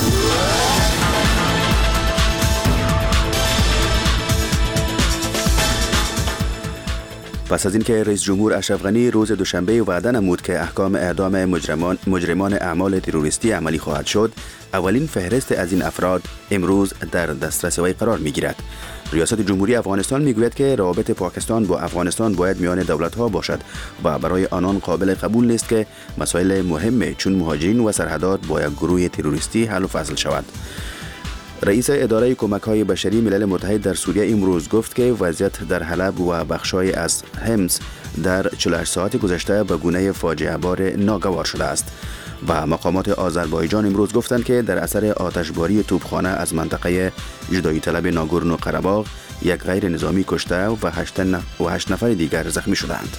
S20: پس از اینکه رئیس جمهور اشرف غنی روز دوشنبه وعده نمود که احکام اعدام مجرمان اعمال تروریستی عملی خواهد شد، اولین فهرست از این افراد امروز در دسترس وی قرار می‌گیرد. ریاست جمهوری افغانستان میگوید که روابط پاکستان با افغانستان باید میان دولت‌ها باشد و برای آنان قابل قبول نیست که مسائل مهم چون مهاجرین و سرحدات با یک گروه تروریستی حل و فصل شود. رئیس اداره کمک‌های بشری ملل متحد در سوریه امروز گفت که وضعیت در حلب و بخشای از حمص در 48 ساعت گذشته به گونه فاجعه بار ناگوار شده است. و مقامات آذربایجان امروز گفتند که در اثر آتشباری توپخانه از منطقه جدایی طلب ناگورنو قره‌باغ یک غیر نظامی کشته و 8 نفر دیگر زخمی شدند.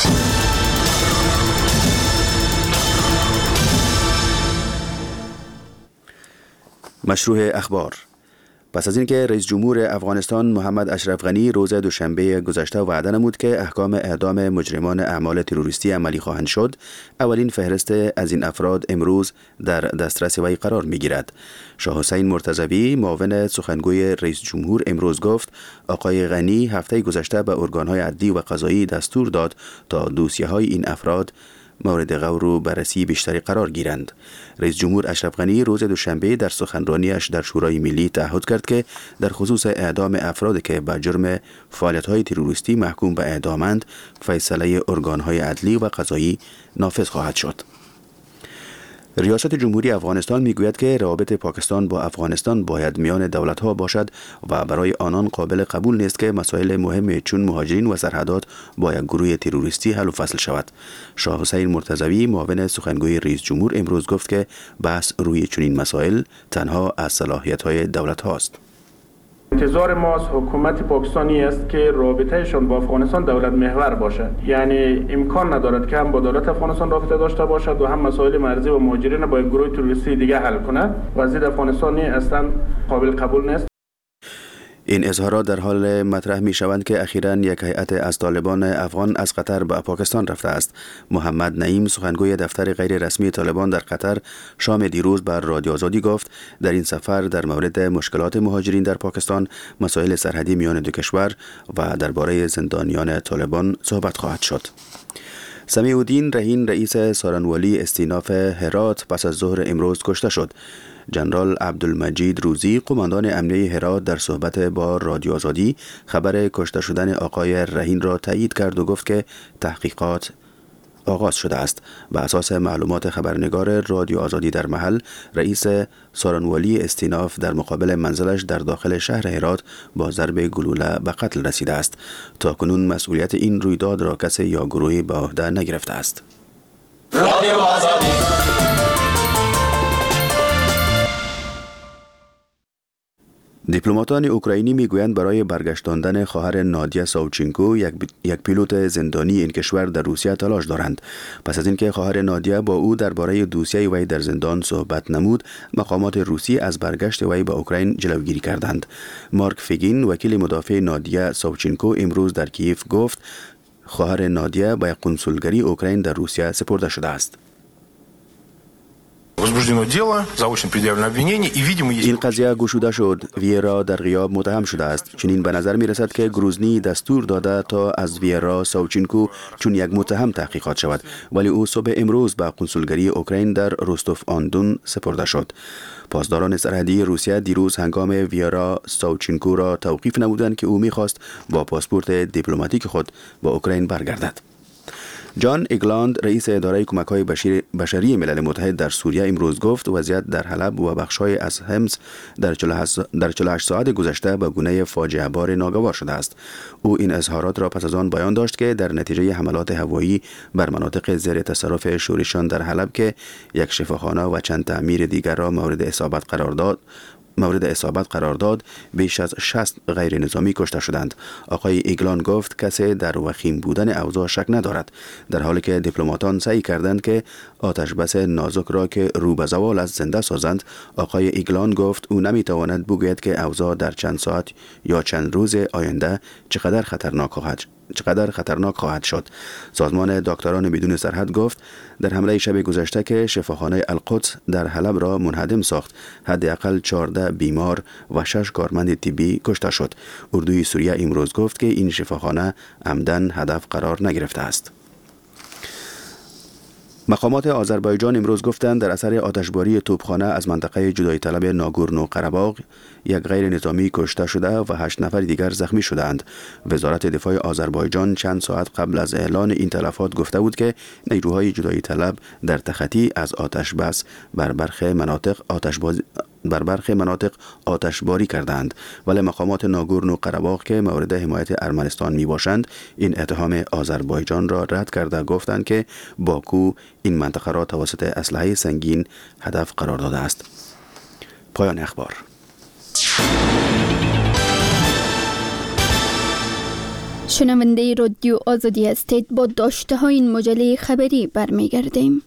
S20: مشروع اخبار. پس از اینکه رئیس جمهور افغانستان محمد اشرف غنی روز دوشنبه گذشته وعده نمود که احکام اعدام مجرمان اعمال تروریستی عملی خواهند شد، اولین فهرست از این افراد امروز در دسترس وی قرار می‌گیرد. شاه حسین مرتضوی معاون سخنگوی رئیس جمهور امروز گفت آقای غنی هفته گذشته به ارگان‌های عدلی و قضایی دستور داد تا دوسیه‌های این افراد مورد غور و بررسی بیشتری قرار گیرند. رئیس جمهور اشرف غنی روز دوشنبه در سخنرانیش در شورای ملی تعهد کرد که در خصوص اعدام افرادی که به جرم فعالیت‌های تروریستی محکوم به اعدامند، فیصله ارگان‌های عدلی و قضایی نافذ خواهد شد. ریاست جمهوری افغانستان میگوید که روابط پاکستان با افغانستان باید میان دولت‌ها باشد و برای آنان قابل قبول نیست که مسائل مهم چون مهاجرین و سرحدات با یک گروه تروریستی حل و فصل شود. شاه حسین مرتضوی معاون سخنگوی رئیس جمهور امروز گفت که بحث روی چنین مسائل تنها از صلاحیت‌های دولت‌ها است.
S3: انتظار ما از حکومت پاکستانی است که رابطهشان با افغانستان دولت محور باشد، یعنی امکان ندارد که هم با دولت افغانستان رابطه داشته باشد و هم مسائل مرزی و مهاجرین با گروه تروریستی دیگه حل کند. وضعیت افغانستانی اصلا قابل قبول نیست.
S20: این اظهارات در حال مطرح می شوند که اخیراً یک هیئت از طالبان افغان از قطر به پاکستان رفته است. محمد نعیم سخنگوی دفتر غیر رسمی طالبان در قطر شام دیروز بر رادیو آزادی گفت در این سفر در مورد مشکلات مهاجرین در پاکستان، مسائل سرحدی میان دو کشور و درباره زندانیان طالبان صحبت خواهد شد. سمیع الدین رهین رئیس سارنوالی استیناف هرات پس از ظهر امروز کشته شد. جنرال عبدالمجید روزی قماندان امنیه هرات در صحبت با رادیو آزادی خبر کشته شدن آقای رهین را تایید کرد و گفت که تحقیقات آغاز شده است. بر اساس معلومات خبرنگار رادیو آزادی در محل، رئیس سارنوالی استیناف در مقابل منزلش در داخل شهر هرات با ضرب گلوله به قتل رسیده است. تاکنون مسئولیت این رویداد را کسی یا گروهی به عهده نگرفته است. رادیو آزادی. دیپلماتان اوکراینی میگویند برای برگشتاندن خواهر نادیا ساوچینکو یک پیلوت زندانی این کشور در روسیه تلاش دارند. پس از اینکه خواهر نادیا با او درباره دوسیه وی در زندان صحبت نمود، مقامات روسی از برگشت وی به اوکراین جلوگیری کردند. مارک فیگین وکیل مدافع نادیا ساوچینکو امروز در کیف گفت خواهر نادیه به کنسولگری اوکراین در روسیه سپرده شده است. این قضیه گشوده شد. ویرا در غیاب متهم شده است. چنین به نظر می رسد که گروزنی دستور داده تا از ویرا ساوچینکو چون یک متهم تحقیقات شود، ولی او صبح امروز به کنسولگری اوکراین در روستوف آن دون سپرده شد. پاسداران سرحدی روسیه دیروز هنگام ویرا ساوچینکو را توقیف نمودند که او می‌خواست با پاسپورت دیپلماتیک خود به اوکراین برگردد. جان ایگلاند رئیس اداره کمک‌های بشری ملل متحد در سوریه امروز گفت وضعیت در حلب و بخش‌های از حمص در 48 ساعت گذشته به گونه فاجعه بار ناگوار شده است. او این اظهارات را پس از آن بیان داشت که در نتیجه حملات هوایی بر مناطق زیر تصرف شورشیان در حلب که یک شفاخانه و چند تعمیر دیگر را مورد اصابت قرار داد بیش از 60 غیر نظامی کشته شدند. آقای ایگلان گفت کسی در وخیم بودن اوضاع شک ندارد، در حالی که دیپلماتان سعی کردند که آتش بس نازک را که رو به زوال است زنده سازند. آقای ایگلان گفت او نمیتواند بگوید که اوضاع در چند ساعت یا چند روز آینده چقدر خطرناک خواهد شد. سازمان دکتران بدون سرحد گفت در حمله شب گذشته که شفاخانه القدس در حلب را منهدم ساخت، حداقل 14 بیمار و 6 کارمند طبی کشته شد. اردوی سوریه امروز گفت که این شفاخانه عمدن هدف قرار نگرفته است. مقامات آذربایجان امروز گفتند در اثر آتشباری توپخانه از منطقه جدایی طلب ناگورنو قره‌باغ یک غیر نظامی کشته شده و 8 نفر دیگر زخمی شدند. وزارت دفاع آذربایجان چند ساعت قبل از اعلان این تلفات گفته بود که نیروهای جدایی طلب در تخطی از آتش بس بر برخی مناطق آتشباری کردند، ولی مقامات ناگورنو قره‌باغ که مورد حمایت ارمنستان می باشند این اتهام آذربایجان را رد کرده گفتند که باکو این منطقه را توسط اسلحه سنگین هدف قرار داده است. پایان اخبار.
S19: شنونده رادیو آزادی هستید. با داشته های این مجله خبری برمیگردیم.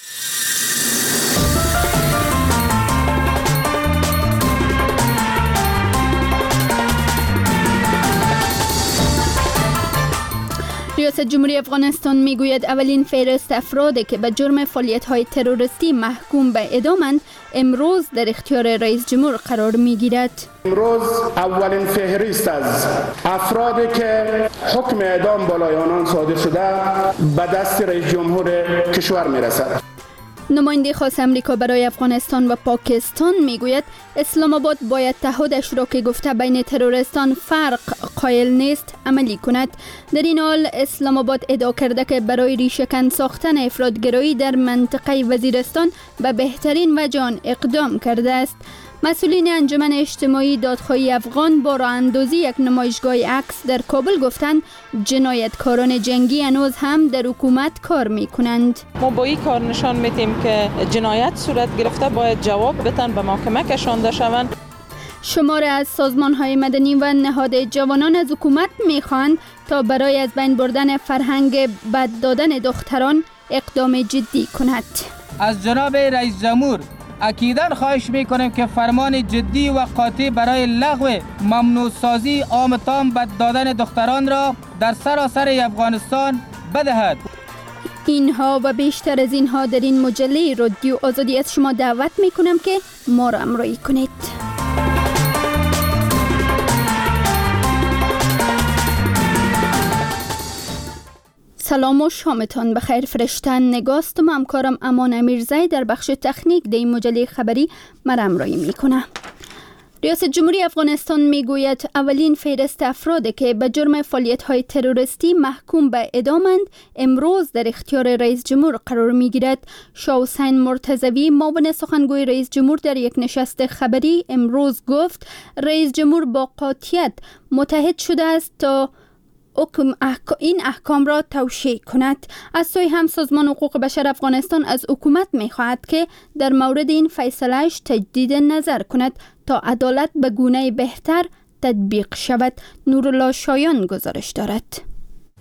S19: ریاست جمهوری افغانستان میگوید اولین فهرست افرادی که به جرم فعالیت‌های تروریستی محکوم به اعدامند امروز در اختیار رئیس جمهور قرار میگیرد.
S3: امروز اولین فهرست از افرادی که حکم اعدام بالای آنان صادر شده به دست رئیس جمهور کشور میرسد.
S19: نماینده خاص امریکا برای افغانستان و پاکستان میگوید اسلام آباد باید تعهدش را که گفته بین تروریستان فرق قائل نیست عملی کند. در این حال اسلام آباد ادعا کرده که برای ریشه‌کن ساختن افراطگرایی در منطقه وزیرستان به بهترین وجه اقدام کرده است. مسئولین انجمن اجتماعی دادخواهی افغان با راه اندازی یک نمایشگاه عکس در کابل گفتند جنایتکاران جنگی هنوز هم در حکومت کار میکنند.
S21: ما با این کار نشان میدیم که جنایت صورت گرفته باید جواب بدن، به محکمه کشانده شوند.
S19: شمار از سازمان‌های مدنی و نهاد جوانان از حکومت میخواهند تا برای از بین بردن فرهنگ بد دادن دختران اقدام جدی کند.
S22: از جناب رئیس جمهور اکیداً خواهش میکنیم که فرمان جدی و قاطع برای لغو ممنوع سازی عام تام بد دادن دختران را در سراسر افغانستان بدهد.
S19: اینها و بیشتر از اینها در این مجله رادیو آزادی از شما دعوت میکنم که ما را همراهی کنید. سلام و شامتان بخیر. فرشتن نگاست و همکارم امان امیرزی در بخش تکنیک در این مجله خبری مرا همراهی میکنه. ریاست جمهوری افغانستان میگوید اولین فهرست افرادی که به جرم فعالیت‌های تروریستی محکوم به اعدامند امروز در اختیار رئیس جمهور قرار میگیرد. شاه حسین مرتضوی معاون سخنگوی رئیس جمهور در یک نشست خبری امروز گفت رئیس جمهور با قاطعیت متحد شده است تا این احکام را توشیح کند. از سوی هم سازمان حقوق بشر افغانستان از حکومت می‌خواهد که در مورد این فیصله‌اش تجدید نظر کند تا عدالت به گونه بهتر تطبیق شود. نورالله شایان گزارش دارد.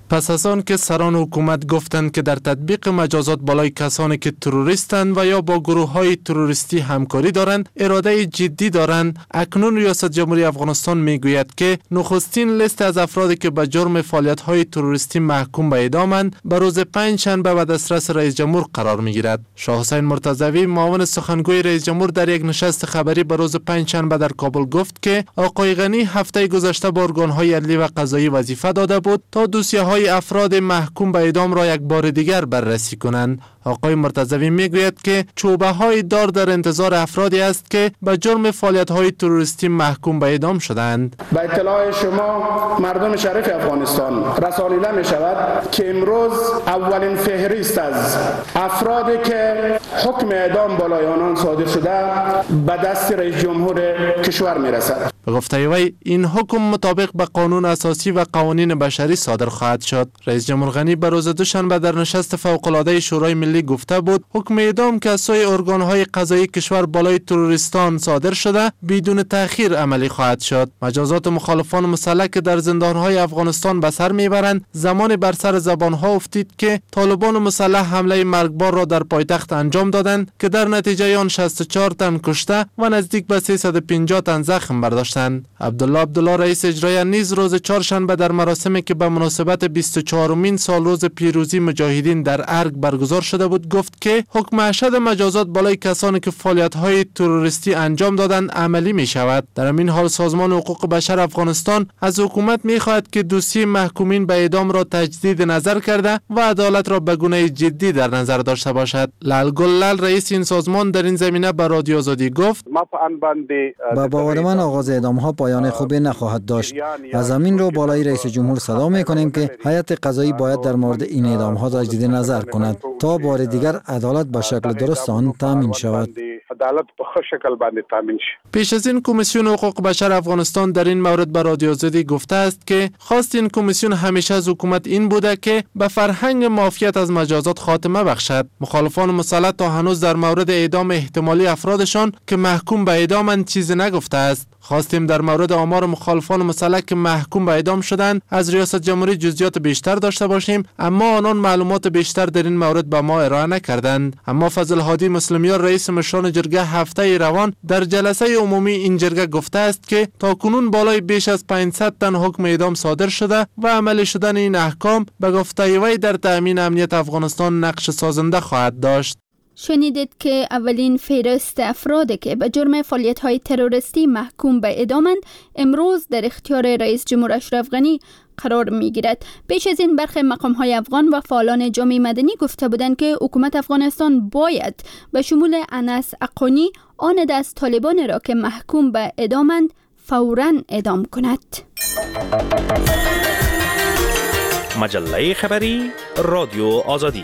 S2: پس از آن که سران حکومت گفتند که در تطبیق مجازات بالای کسانی که تروریستند و یا با گروه‌های تروریستی همکاری دارند اراده جدی دارند، اکنون ریاست جمهوری افغانستان میگوید که نخستین لیست از افرادی که به جرم فعالیت‌های تروریستی محکوم به اعدامند به روز پنجشنبه به دسترس رئیس جمهور قرار می‌گیرد. شاه حسین مرتضوی معاون سخنگوی رئیس جمهور در یک نشست خبری به روز پنجشنبه در کابل گفت که آقای غنی هفته گذشته به ارگان‌های عدلی و قضایی وظیفه داده بود تا دوسیه‌های افراد محکوم به اعدام را یک بار دیگر بررسی کنند. آقای مرتضوی میگوید که چوبه‌های دار در انتظار افرادی است که به جرم فعالیت‌های تروریستی محکوم به اعدام شدند.
S4: به اطلاع شما مردم شریف افغانستان رسانیده می شود که امروز اولین فهرست از افرادی که حکم اعدام بالای آنان صادر شده به دست رئیس جمهور کشور می رسد.
S2: به گفته وی این حکم مطابق به قانون اساسی و قوانین بشری صادر خواهد شد. رئیس جمهور غنی به روز دوشنبه در نشست فوق‌العاده شورای ملی گفته بود حکم اعدام که از سوی ارگان‌های قضایی کشور بالای تروریستان صادر شده بدون تأخیر عملی خواهد شد. مجازات مخالفان مسلح که در زندان‌های افغانستان به سر میبرند زمانی بر سر زبان‌ها افتید که طالبان مسلح حمله مرگبار را در پایتخت انجام دادند که در نتیجه آن 64 تن کشته و نزدیک به 350 تن زخم برداشتند. عبدالله رئیس اجرایی نیز روز چهارشنبه در مراسمی که به مناسبت 24مین سالروز پیروزی مجاهدین در ارگ برگزار شده بود گفت که حکم اشد مجازات بالای کسانی که فعالیت‌های تروریستی انجام دادند عملی می شود. در این حال سازمان حقوق بشر افغانستان از حکومت می خواهد که دوسیه محکومین به اعدام را تجدید نظر کرده و عدالت را به گونه جدی در نظر داشته باشد. لال گلال رئیس این سازمان در این زمینه به رادیو آزادی گفت
S23: با باور من آغاز اعدام ها پایان خوبی نخواهد داشت. از زمین رو بالای رئیس جمهور صدا می کنیم که هیئت قضایی باید در مورد این اعدام ها تجدید نظر کند تا بار دیگر عدالت به شکل درست آن تامین شود.
S2: پیش از این کمیسیون حقوق بشر افغانستان در این مورد به رادیو آزادی گفته است که خواست این کمیسیون همیشه از حکومت این بوده که به فرهنگ معافیت از مجازات خاتمه بخشد. مخالفان مسلح تا هنوز در مورد اعدام احتمالی افرادشان که محکوم به اعدامند چیزی نگفته است. خواستیم در مورد آمار مخالفان مسلح که محکوم به اعدام شدند از ریاست جمهوری جزئیات بیشتر داشته باشیم، اما آنان معلومات بیشتر در این مورد به ما ارائه نکردند. اما فضل هادی مسلمیان رئیس مشران جرگه هفته روان در جلسه عمومی این جرگه گفته است که تاکنون بالای بیش از 500 تن حکم اعدام صادر شده و عملی شدن این احکام به گفته وی در تأمین امنیت افغانستان نقش سازنده خواهد داشت.
S19: شنیدید که اولین فهرست افرادی که به جرم فعالیت‌های تروریستی محکوم به اعدامند امروز در اختیار رئیس جمهور اشرف غنی قرار می‌گیرد. پیش از این برخی مقام‌های افغان و فعالان جامعه مدنی گفته بودند که حکومت افغانستان باید به شمول انس اقانی آن دست طالبان را که محکوم به اعدامند فوراً اعدام کند.
S24: مجله خبری رادیو آزادی.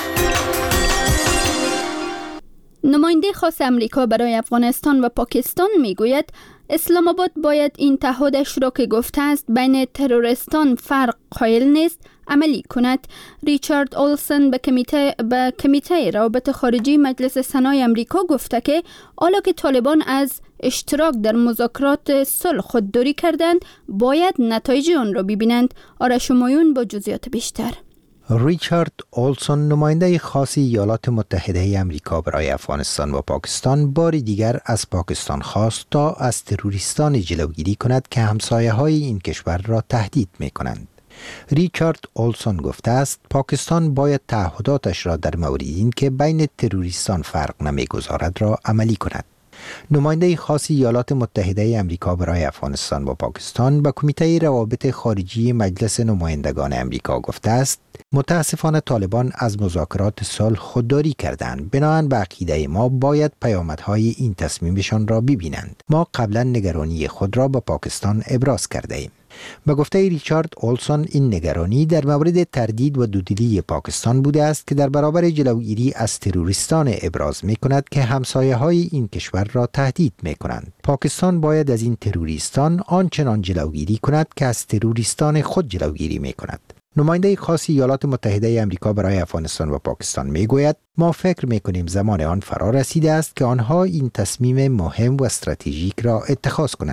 S19: نماینده خاص امریکا برای افغانستان و پاکستان میگوید اسلام آباد باید این تعهدش را که گفته است بین تروریستان فرق قائل نیست عملی کند. ریچارد اولسن به کمیته روابط خارجی مجلس سنای امریکا گفته که حالا که طالبان از اشتراک در مذاکرات صلح خودداری کردند باید نتایج آن را ببینند. آرش همایون با جزئیات بیشتر.
S25: ریچارد اولسون نماینده خاص ایالات متحده آمریکا برای افغانستان و پاکستان بار دیگر از پاکستان خواست تا از تروریستان جلوگیری کند که همسایه‌های این کشور را تهدید می‌کنند. ریچارد اولسون گفته است پاکستان باید تعهداتش را در مورد این که بین تروریستان فرق نمی‌گذارد را عملی کند. نماینده خاص ایالات متحده آمریکا برای افغانستان و پاکستان به کمیته روابط خارجی مجلس نمایندگان آمریکا گفته است متاسفانه طالبان از مذاکرات صلح خودداری کردند. بنابراین به عقیده ما باید پیامدهای این تصمیمشان را ببینند. ما قبلا نگرانی خود را به پاکستان ابراز کرده ایم. به گفته ریچارد اولسون این نگرانی در مورد تردید و دودلی پاکستان بوده است که در برابر جلوگیری از تروریستان ابراز می کند که همسایه‌های این کشور را تهدید می کنند. پاکستان باید از این تروریستان آنچنان جلوگیری کند که از تروریستان خود جلوگیری می کند. نماینده خاص ایالات متحده آمریکا برای افغانستان و پاکستان میگوید ما فکر میکنیم زمان آن فرا رسیده است که آنها این تصمیم مهم و استراتژیک را اتخاذ کنند.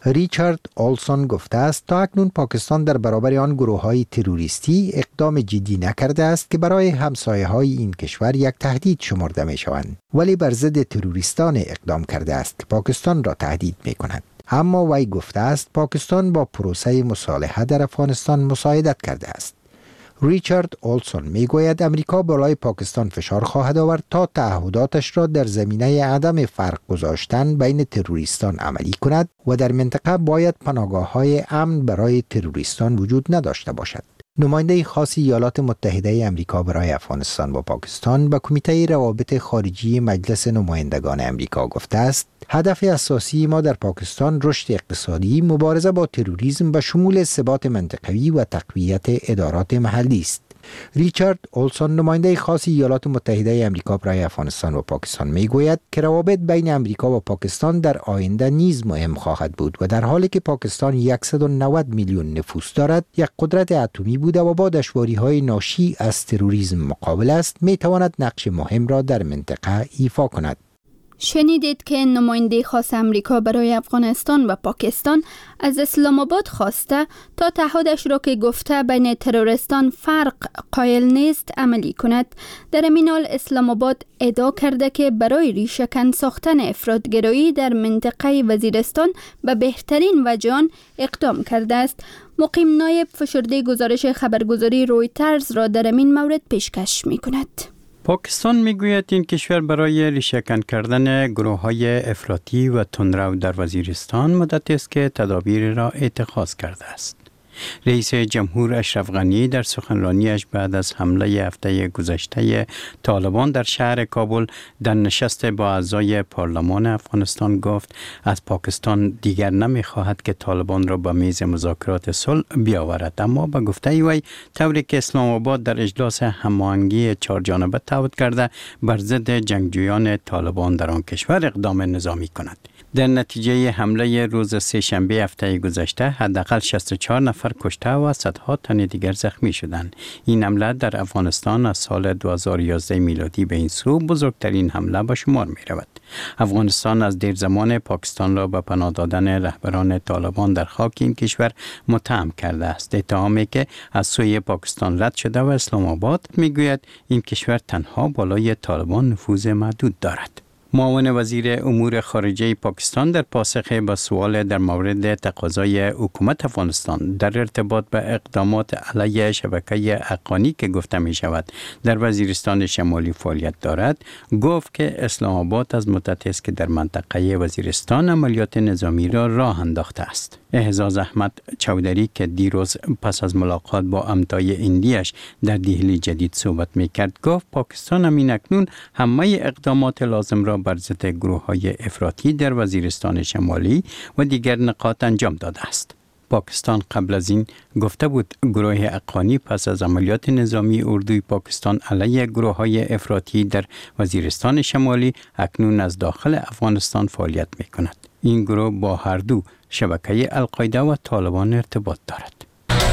S25: ریچارد اولسون گفته است تا اکنون پاکستان در برابر آن گروه‌های تروریستی اقدام جدی نکرده است که برای همسایه‌های این کشور یک تهدید شمرده می‌شوند، ولی بر ضد تروریستان اقدام کرده است که پاکستان را تهدید می‌کند. اما وی گفته است پاکستان با پروسه مصالحه در افغانستان مساعدت کرده است. ریچارد اولسون میگوید امریکا بالای پاکستان فشار خواهد آورد تا تعهداتش را در زمینه عدم فرق گذاشتن بین تروریستان عملی کند و در منطقه باید پناهگاه‌های امن برای تروریستان وجود نداشته باشد. نماینده خاص ایالات متحده امریکا برای افغانستان و پاکستان به کمیته روابط خارجی مجلس نمایندگان امریکا گفته است هدف اساسی ما در پاکستان رشد اقتصادی، مبارزه با تروریسم به شمول ثبات منطقوی و تقویت ادارات محلی است. ریچارد اولسون نماینده خاص ایالات متحده امریکا برای افغانستان و پاکستان میگوید که روابط بین امریکا و پاکستان در آینده نیز مهم خواهد بود و در حالی که پاکستان 190 میلیون نفوس دارد، یک قدرت اتمی بوده و با دشواری‌های ناشی از تروریسم مقابل است، میتواند نقش مهم را در منطقه ایفا کند.
S19: شنیدید که نماینده خاص امریکا برای افغانستان و پاکستان از اسلام آباد خواسته تا تعهدش را که گفته بین تروریستان فرق قائل نیست عملی کند. در این حال اسلام آباد ادعا کرده که برای ریشه‌کن ساختن افراط‌گرایی در منطقه وزیرستان به بهترین وجه آن اقدام کرده است. مقیم نایب فشرده گزارش خبرگزاری رویترز را در این مورد پیشکش می‌کند.
S5: پاکستان میگوید این کشور برای ریشه‌کن کردن گروه‌های افراطی و تندرو در وزیرستان مدتی است که تدابیر را اتخاذ کرده است. رئیس جمهور اشرف غنی در سخنرانیش بعد از حمله هفته گذشته طالبان در شهر کابل در نشست با اعضای پارلمان افغانستان گفت از پاکستان دیگر نمی‌خواهد که طالبان را به میز مذاکرات صلح بیاورد، اما به گفته وی طوری که اسلام آباد در اجلاس هماهنگی 4 جانبه تعهد کرده بر ضد جنگجویان طالبان در آن کشور اقدام نظامی کند. در نتیجه حمله روز سه‌شنبه هفته گذشته حداقل 64 نفر کشته و صدها تن دیگر زخمی شدند. این حمله در افغانستان از سال 2011 میلادی به این سو بزرگترین حمله به شمار می رود. افغانستان از دیر زمان پاکستان را به پناه دادن رهبران طالبان در خاک این کشور متهم کرده است. اتهامی که از سوی پاکستان رد شده و اسلام آباد میگوید این کشور تنها بالای طالبان نفوذ محدود دارد. معاون وزیر امور خارجه پاکستان در پاسخ به سوال در مورد تقاضای حکومت افغانستان در ارتباط به اقدامات علیه شبکه حقانی که گفته می شود در وزیرستان شمالی فعالیت دارد، گفت که اسلام آباد از مدت است که در منطقه وزیرستان عملیات نظامی را راه انداخته است. اعزاز احمد چودری که دیروز پس از ملاقات با عمدای هندیش در دهلی جدید صحبت میکرد گفت پاکستان همین اکنون همه اقدامات لازم را بر ضد گروه‌های افراطی در وزیرستان شمالی و دیگر نقاط انجام داده است. پاکستان قبل از این گفته بود گروه حقانی پس از عملیات نظامی اردوی پاکستان علیه گروه‌های افراطی در وزیرستان شمالی اکنون از داخل افغانستان فعالیت می‌کند. این گروه با هر دو شبکه القاعده و طالبان ارتباط دارد.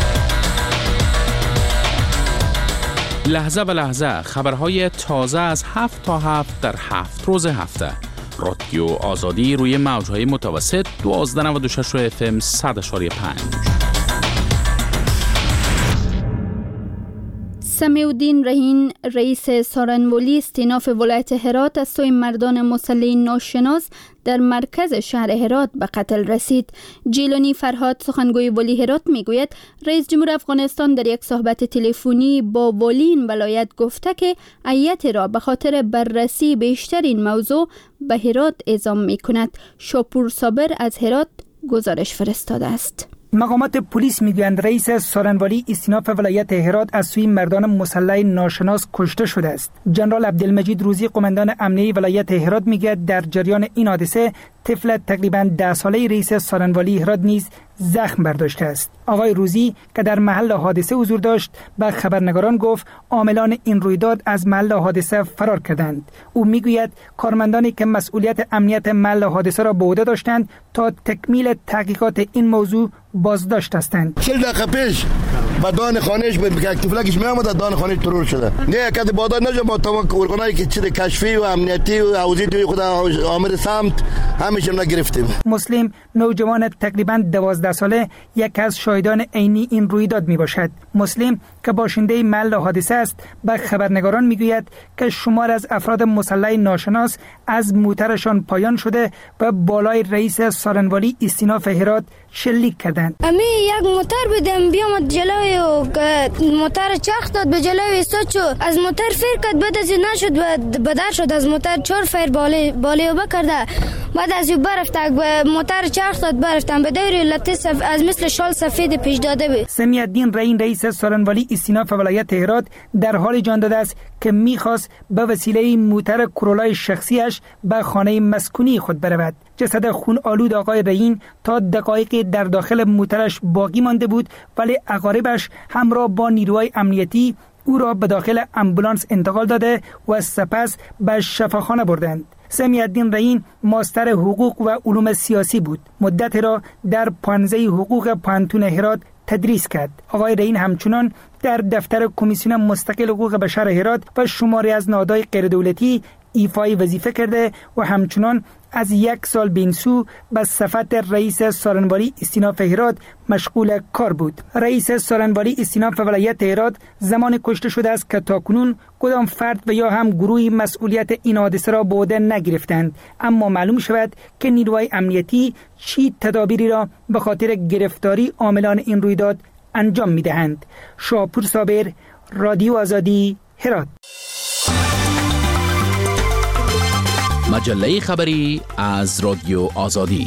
S6: لحظه به لحظه خبرهای تازه از 7 تا 7 در 7 روز هفته. رادیو آزادی روی موجهای متوسط 1296 FM 100.5.
S19: سمیعالدین رهین رئیس سارنوالی استیناف ولایت هرات از سوی مردان مسلح ناشناس در مرکز شهر هرات به قتل رسید. جیلانی فرهاد سخنگوی ولی هرات میگوید رئیس جمهور افغانستان در یک صحبت تلفنی با ولی این ولایت گفته که هیئت را به خاطر بررسی بیشتر این موضوع به هرات اعزام میکند. شاپور صابر از هرات گزارش فرستاده است.
S10: مقامات پلیس میگویند رئیس سارنوالی استیناف ولایت هرات از سوی مردان مسلح ناشناس کشته شده است. جنرال عبدالمجید روزی قماندان امنیه ولایت هرات میگوید در جریان این حادثه طفل تقریباً 10 ساله رئیس سارنوالی هرات نیز زخم برداشته است. آقای روزی که در محل حادثه حضور داشت به خبرنگاران گفت عاملان این رویداد از محل حادثه فرار کردند. او میگوید کارمندانی که مسئولیت امنیت محل حادثه را به عهده داشتند تا تکمیل تحقیقات این موضوع بازداشت هستند.
S11: 40 دقیقه پیش با دان خانهش به تفلکش می آمد دان خانه ترور شده. نه کد بادار نجا با تمام ارگانایی که چه کشفی و امنیتی و حوزه خود عامل سمت همیشه نگرفتیم.
S10: مسلم نوجوان تقریبا 12 ساله یکی از شاهدان عینی این رویداد می باشد. مسلم که باشنده محل حادثه است به خبرنگاران میگوید که شمار از افراد مسلح ناشناس از موترشان پایان شده و بالای رئیس سارنوالی استیناف هرات شلیک کردند.
S12: امی یک موتر بودم بیامد جلوی و موتر چرخ داد به جلوی استاد شو از موتر فیر کرد بعد از نشد و بدر شد از موتر 4 فیر بالی و بکرده بعد از برفت موتر چرخ داد برفتم به دور لطیف از مثل شال سفید پیش داده بود.
S10: سمی الدین رئین رئیس سارنوالی استیناف ولایت هرات در حال جان داده است که میخواست به وسیله موتر کرولای شخصیش به خانه مسکونی خود برود. جسد خون آلود آقای رئین تا دقایقی در داخل موترش باقی مانده بود ولی اقاربش همراه با نیروهای امنیتی او را به داخل امبولانس انتقال داده و سپس به شفاخانه بردند. سمی الدین رئین ماستر حقوق و علوم سیاسی بود. مدت را در پانزه حقوق پانتون هرات تدریس کرد. آقای رئین همچنان در دفتر کمیسیون مستقل حقوق بشر هرات و شماری از نهادهای غیردولتی ایفای وظیفه کرده و همچنان از 1 سال بینسو به صفت رئیس سارنوالی استیناف هرات مشغول کار بود. رئیس سارنوالی استیناف ولایت هرات زمان کشته شده است که تاکنون کدام فرد و یا هم گروهی مسئولیت این حادثه را به عهده نگرفتند، اما معلوم شود که نیروهای امنیتی چی تدابیری را به خاطر گرفتاری عاملان این رویداد انجام می‌دهند. شاپور صابر، رادیو آزادی، هرات.
S6: مجله خبری از رادیو آزادی.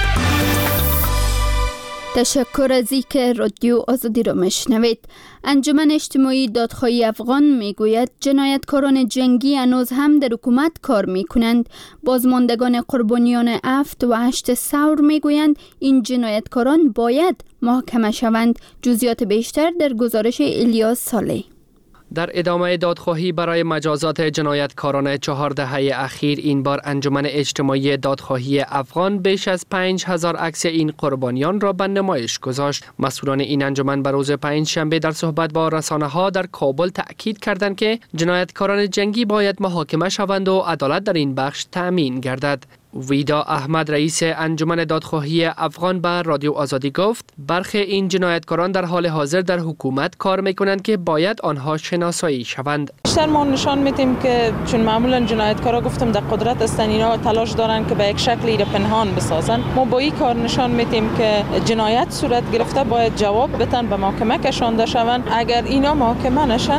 S19: تشکر از اینکه رادیو آزادی را میشنوید. انجمن اجتماعی دادخواهی افغان میگوید جنایتکاران جنگی هنوز هم در حکومت کار میکنند. بازماندگان قربانیان 7 و 8 ثور میگویند این جنایتکاران باید محاکمه شوند. جزئیات بیشتر در گزارش الیاس صالح.
S13: در ادامه دادخواهی برای مجازات جنایتکاران 4 دهه اخیر، این بار انجمن اجتماعی دادخواهی افغان بیش از 5000 عکس این قربانیان را به نمایش گذاشت. مسئولان این انجمن به روز 5 شنبه در صحبت با رسانه‌ها در کابل تأکید کردند که جنایتکاران جنگی باید محاکمه شوند و عدالت در این بخش تأمین گردد. ویدا احمد رئیس انجمن دادخواهی افغان به رادیو آزادی گفت برخی این جنایتکاران در حال حاضر در حکومت کار میکنند که باید آنها شناسایی شوند.
S21: بیشتر ما نشان میدیم که چون معمولا جنایتکارا گفتم در قدرت هستن، اینا تلاش دارن که به یک شکلی را پنهان بسازن. ما با این کار نشان میدیم که جنایت صورت گرفته باید جواب بدن، به محاکمه کشانده شوند. اگر اینا محاکمه نشن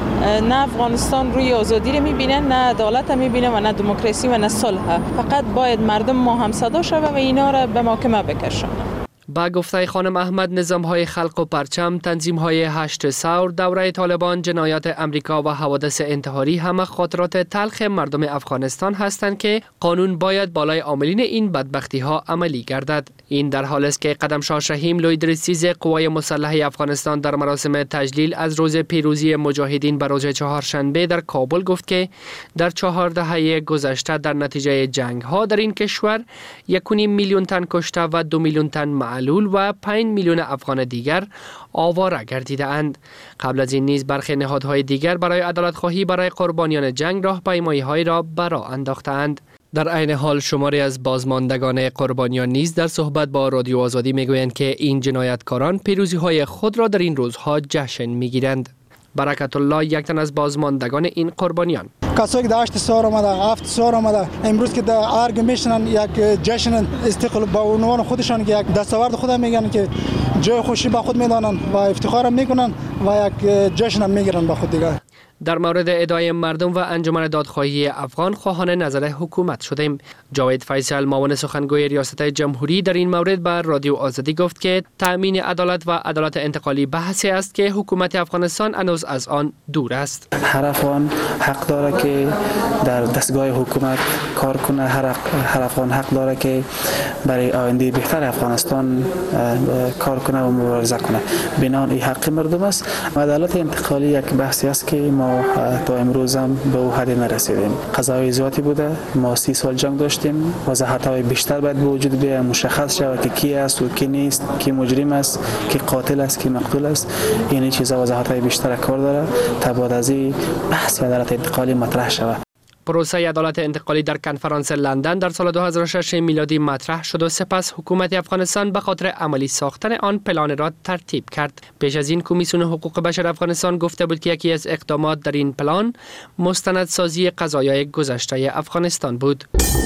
S21: نه افغانستان روی آزادی رو میبینه، نه عدالت میبینه و نه دموکراسی و نه صلح. فقط باید مردم ما هم صدا شوه و اینا را به محاکمه بکشن.
S13: با گفته خانم احمد، نظام‌های خلق و پرچم، تنظیم‌های 8 ثور، دوره طالبان، جنایات امریکا و حوادث انتحاری همه خاطرات تلخ مردم افغانستان هستند که قانون باید بالای عاملین این بدبختی‌ها عملی گردد. این در حالی است که قدم شاه شهیم لویدرسیز قوای مسلحه افغانستان در مراسم تجلیل از روز پیروزی مجاهدین به روز چهارشنبه در کابل گفت که در 4 دهه گذشته در نتیجه جنگ‌ها در این کشور 1.5 میلیون تن کشته و 2 میلیون تن معلول و 5 میلیون افغان دیگر آواره گردیده اند. قبل از این نیز برخی نهادهای دیگر برای عدالت خواهی برای قربانیان جنگ راهپیمایی‌هایی را برآ انداختند. در عین حال شماری از بازماندگان قربانیان نیز در صحبت با رادیو آزادی میگویند که این جنایتکاران پیروزی‌های خود را در این روزها جشن میگیرند. برکت الله یک تن از بازماندگان این قربانیان:
S15: کسایی که 8 سال آمده، 7 سال آمده، امروز که در ارگ میشنن یک جشن استقلال با عنوان خودشان که یک دستاورد خود میگن که جای خوشی با خود میدانن و افتخار میکنن و یک جشن میگیرن با خود دیگه. در مورد ادعای مردم و انجمن دادخواهی افغان خواهان نظر حکومت شدیم. جاوید فیصل معاون سخنگوی ریاست جمهوری در این مورد بر رادیو آزادی گفت که تأمین عدالت و عدالت انتقالی بحثی است که حکومت افغانستان هنوز از آن دور است.
S16: هر افغان حق داره که در دستگاه حکومت کار کنه، هر افغان حق داره که برای آینده بهتر افغانستان کار کنه و مبارزه کنه. بنابراین این حق مردم است. عدالت انتقالی یک بحثی است که ما تا امروز هم به او حد نرسیدیم. قضاوای زیادی بوده. ما 30 سال جنگ داشتیم. وضاحت‌های بیشتر باید به وجود بیاید، مشخص شود که کی است و کی نیست، کی مجرم است، کی قاتل است، کی مقتول است. این چیزا وضاحت‌های بیشتر کار داره تا بعد از این بحث عدالت انتقالی مطرح شود.
S13: پروسه عدالت انتقالی در کنفرانس لندن در سال 2006 میلادی مطرح شد و سپس حکومت افغانستان به خاطر عملی ساختن آن پلان را ترتیب کرد. پیش از این کمیسیون حقوق بشر افغانستان گفته بود که یکی از اقدامات در این پلان مستندسازی قضایای گذشته افغانستان بود.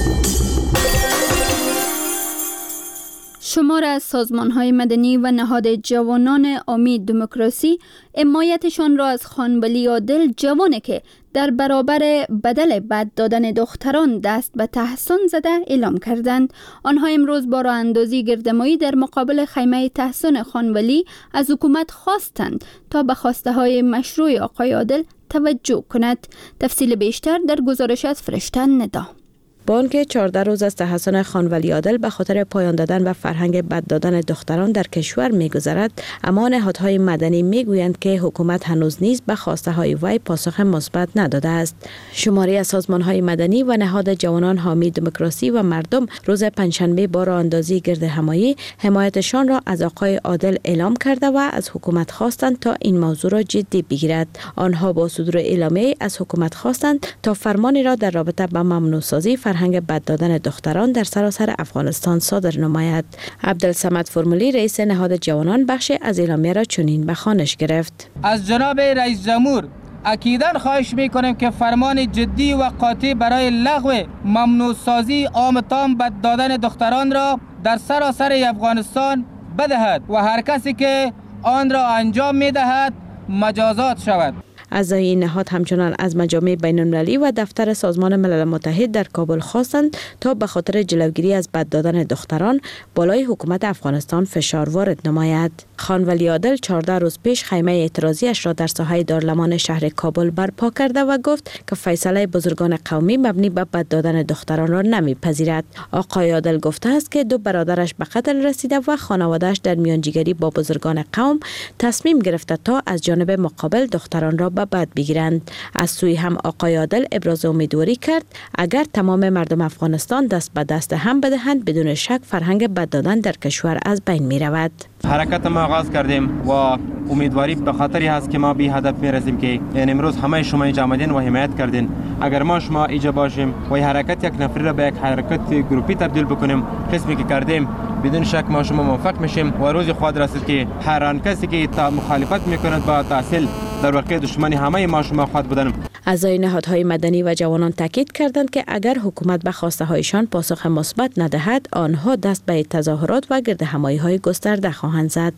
S19: شمار از سازمان‌های مدنی و نهاد جوانان امید دموکراسی حمایتشان را از خانولی عادل جوانی که در برابر بدل بد دادن دختران دست به تحصن زده اعلام کردند. آنها امروز با راه اندازی گردمایی در مقابل خیمه تحصن خانولی از حکومت خواستند تا به خواسته های مشروع آقای عادل توجه کند. تفصیل بیشتر در گزارش از فرشته ندا.
S7: با آنکه 14 روز از تحصن خانولی عادل به خاطر پایان دادن و فرهنگ بد دادن دختران در کشور می‌گذرد، اما نهادهای مدنی می‌گویند که حکومت هنوز نیز به خواسته های وی پاسخ مثبت نداده است. شماری از سازمان‌های مدنی و نهاد جوانان حامی دموکراسی و مردم روز پنجشنبه با راه اندازی گردهمایی حمایتشان را از آقای عادل اعلام کرده و از حکومت خواستند تا این موضوع را جدی بگیرد. آنها با صدور اعلامیه از حکومت خواستند تا فرمانی را در رابطه با ممنوع‌سازی فرهنگ بد دادن دختران در سراسر افغانستان صادر نماید. عبدالصمد فرمولی رئیس نهاد جوانان بخش از اعلامیه را چنین به خوانش گرفت:
S22: از جناب رئیس جمهور اکیداً خواهش می‌کنیم که فرمان جدی و قاطع برای لغو ممنوع سازی عام تام بد دادن دختران را در سراسر افغانستان بدهد و هر کسی که آن را انجام می‌دهد مجازات شود.
S7: اعضای این نهاد همچنان از مجامع بین‌المللی و دفتر سازمان ملل متحد در کابل خواستند تا به خاطر جلوگیری از بد دادن دختران بالای حکومت افغانستان فشار وارد نماید. خان ولی عادل 14 روز پیش خیمه اعتراضیش را در ساحه دارالمان شهر کابل برپا کرده و گفت که فیصله بزرگان قومی مبنی به بد دادن دختران را نمیپذیرد. آقای عادل گفته است که 2 برادرش به قتل رسیده و خانواده‌اش در میانجیگری با بزرگان قوم تصمیم گرفته تا از جانب مقابل دختران را بد بگیرند. از سوی هم آقای عادل ابراز امیدواری کرد اگر تمام مردم افغانستان دست به دست هم بدهند بدون شک فرهنگ بد دادن در کشور از بین می رود.
S9: حرکت ما آغاز کردیم و امیدواری به خاطری هست که ما به هدف میرسیم که امروز همه شما اینجا آمدین و حمایت کردین. اگر ما شما اینجا باشیم و این حرکت یک نفری را به یک حرکت گروپی تبدیل بکنیم، قسمی که کردیم بدون شک ما شما موفق میشیم و روز خود رسید که هر آن کسی که مخالفت میکند با تحصیل در واقع دشمنی همه ما شما خود بودن.
S7: اعضای نهادهای مدنی و جوانان تاکید کردند که اگر حکومت به خواسته هایشان پاسخ مثبت ندهد، آنها دست به تظاهرات و گردهمایی‌های گسترده خواهند زد.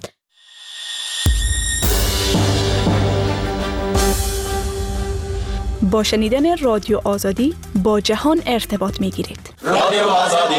S14: با شنیدن رادیو آزادی با جهان ارتباط می‌گیرید.
S17: رادیو آزادی.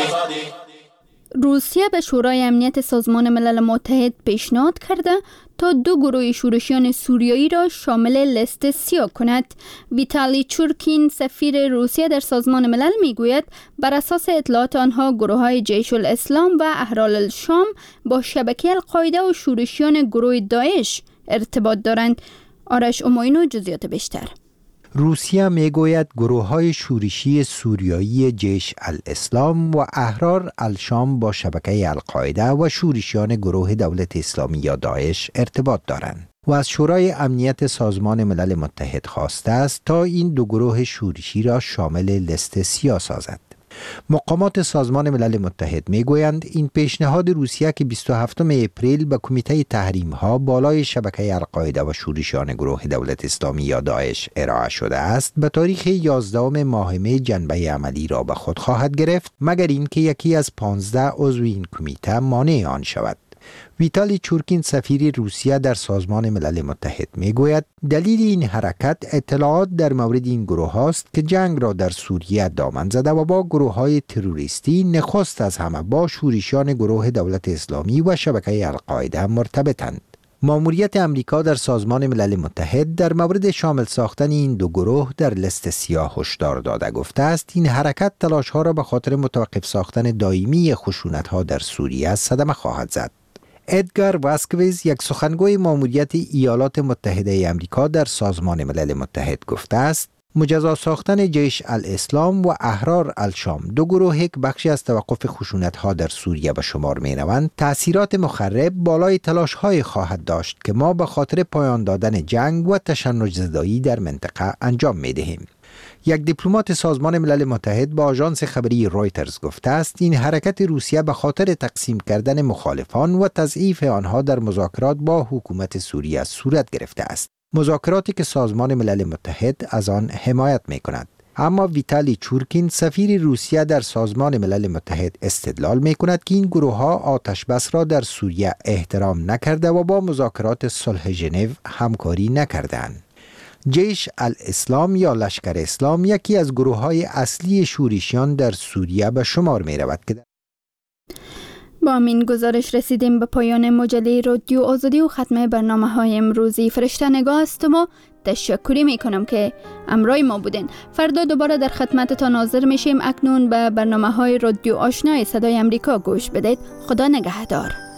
S19: روسیه به شورای امنیت سازمان ملل متحد پیشنهاد کرده تا 2 گروه شورشیان سوریایی را شامل لیست سیاه کند. ویتالی چورکین سفیر روسیه در سازمان ملل میگوید بر اساس اطلاعات آنها گروه‌های جیش الاسلام و احرار الشام با شبکه القاعده و شورشیان گروه داعش ارتباط دارند. آرش اموینو جزئیات بیشتر.
S25: روسیه میگوید گروه‌های شورشی سوریایی جیش الاسلام و احرار الشام با شبکه القاعده و شورشیان گروه دولت اسلامی یا داعش ارتباط دارند و از شورای امنیت سازمان ملل متحد خواسته است تا این 2 گروه شورشی را شامل لیست سیاه سازد. مقامات سازمان ملل متحد میگویند این پیشنهاد روسیه که 27 اپریل به کمیته تحریم‌ها بالای شبکه القاعده و شورشیان گروه دولت اسلامی یا داعش ارائه شده است به تاریخ 11 ماه می جنبه عملی را به خود خواهد گرفت مگر اینکه یکی از 15 عضو این کمیته مانع آن شود. ویتالی چورکین سفیر روسیه در سازمان ملل متحد میگوید دلیل این حرکت اطلاعات در مورد این گروه است که جنگ را در سوریه دامن زده و با گروه های تروریستی نخست از همه با شورشیان گروه دولت اسلامی و شبکه القاعده مرتبطند. ماموریت امریکا در سازمان ملل متحد در مورد شامل ساختن این 2 گروه در لیست سیاه هشدار داده گفته است این حرکت تلاش‌ها را به خاطر متوقف ساختن دائمی خشونت‌ها در سوریه صدمه خواهد زد. ادگار واسکویز یک سخنگوی ماموریت ایالات متحده امریکا در سازمان ملل متحد گفته است مجزا ساختن جیش الاسلام و احرار الشام 2 گروه که بخشی از توقف خشونت‌ها در سوریه به شمار می‌روند تأثیرات مخرب بالای تلاش‌های خواهد داشت که ما به خاطر پایان دادن جنگ و تشنج زدایی در منطقه انجام می‌دهیم. یک دیپلمات سازمان ملل متحد با آژانس خبری رویترز گفته است این حرکت روسیه به خاطر تقسیم کردن مخالفان و تضعیف آنها در مذاکرات با حکومت سوریه صورت گرفته است. مذاکراتی که سازمان ملل متحد از آن حمایت می‌کند. اما ویتالی چورکین سفیر روسیه در سازمان ملل متحد استدلال می‌کند که این گروه‌ها آتش بس را در سوریه احترام نکرده و با مذاکرات صلح ژنو همکاری نکردند. جیش الاسلام یا لشکر اسلام یکی از گروه‌های اصلی شورشیان در سوریه به شمار می‌رود که
S19: با این گزارش رسیدیم به پایان مجله رادیو آزادی و ختم برنامه‌های امروزی. فرشته نگاه هستم و تشکری میکنم که همراه ما بودین. فردا دوباره در خدمتتان حاضر میشیم. اکنون به برنامه‌های رادیو آشنای صدای امریکا گوش بدید. خدا نگهدار.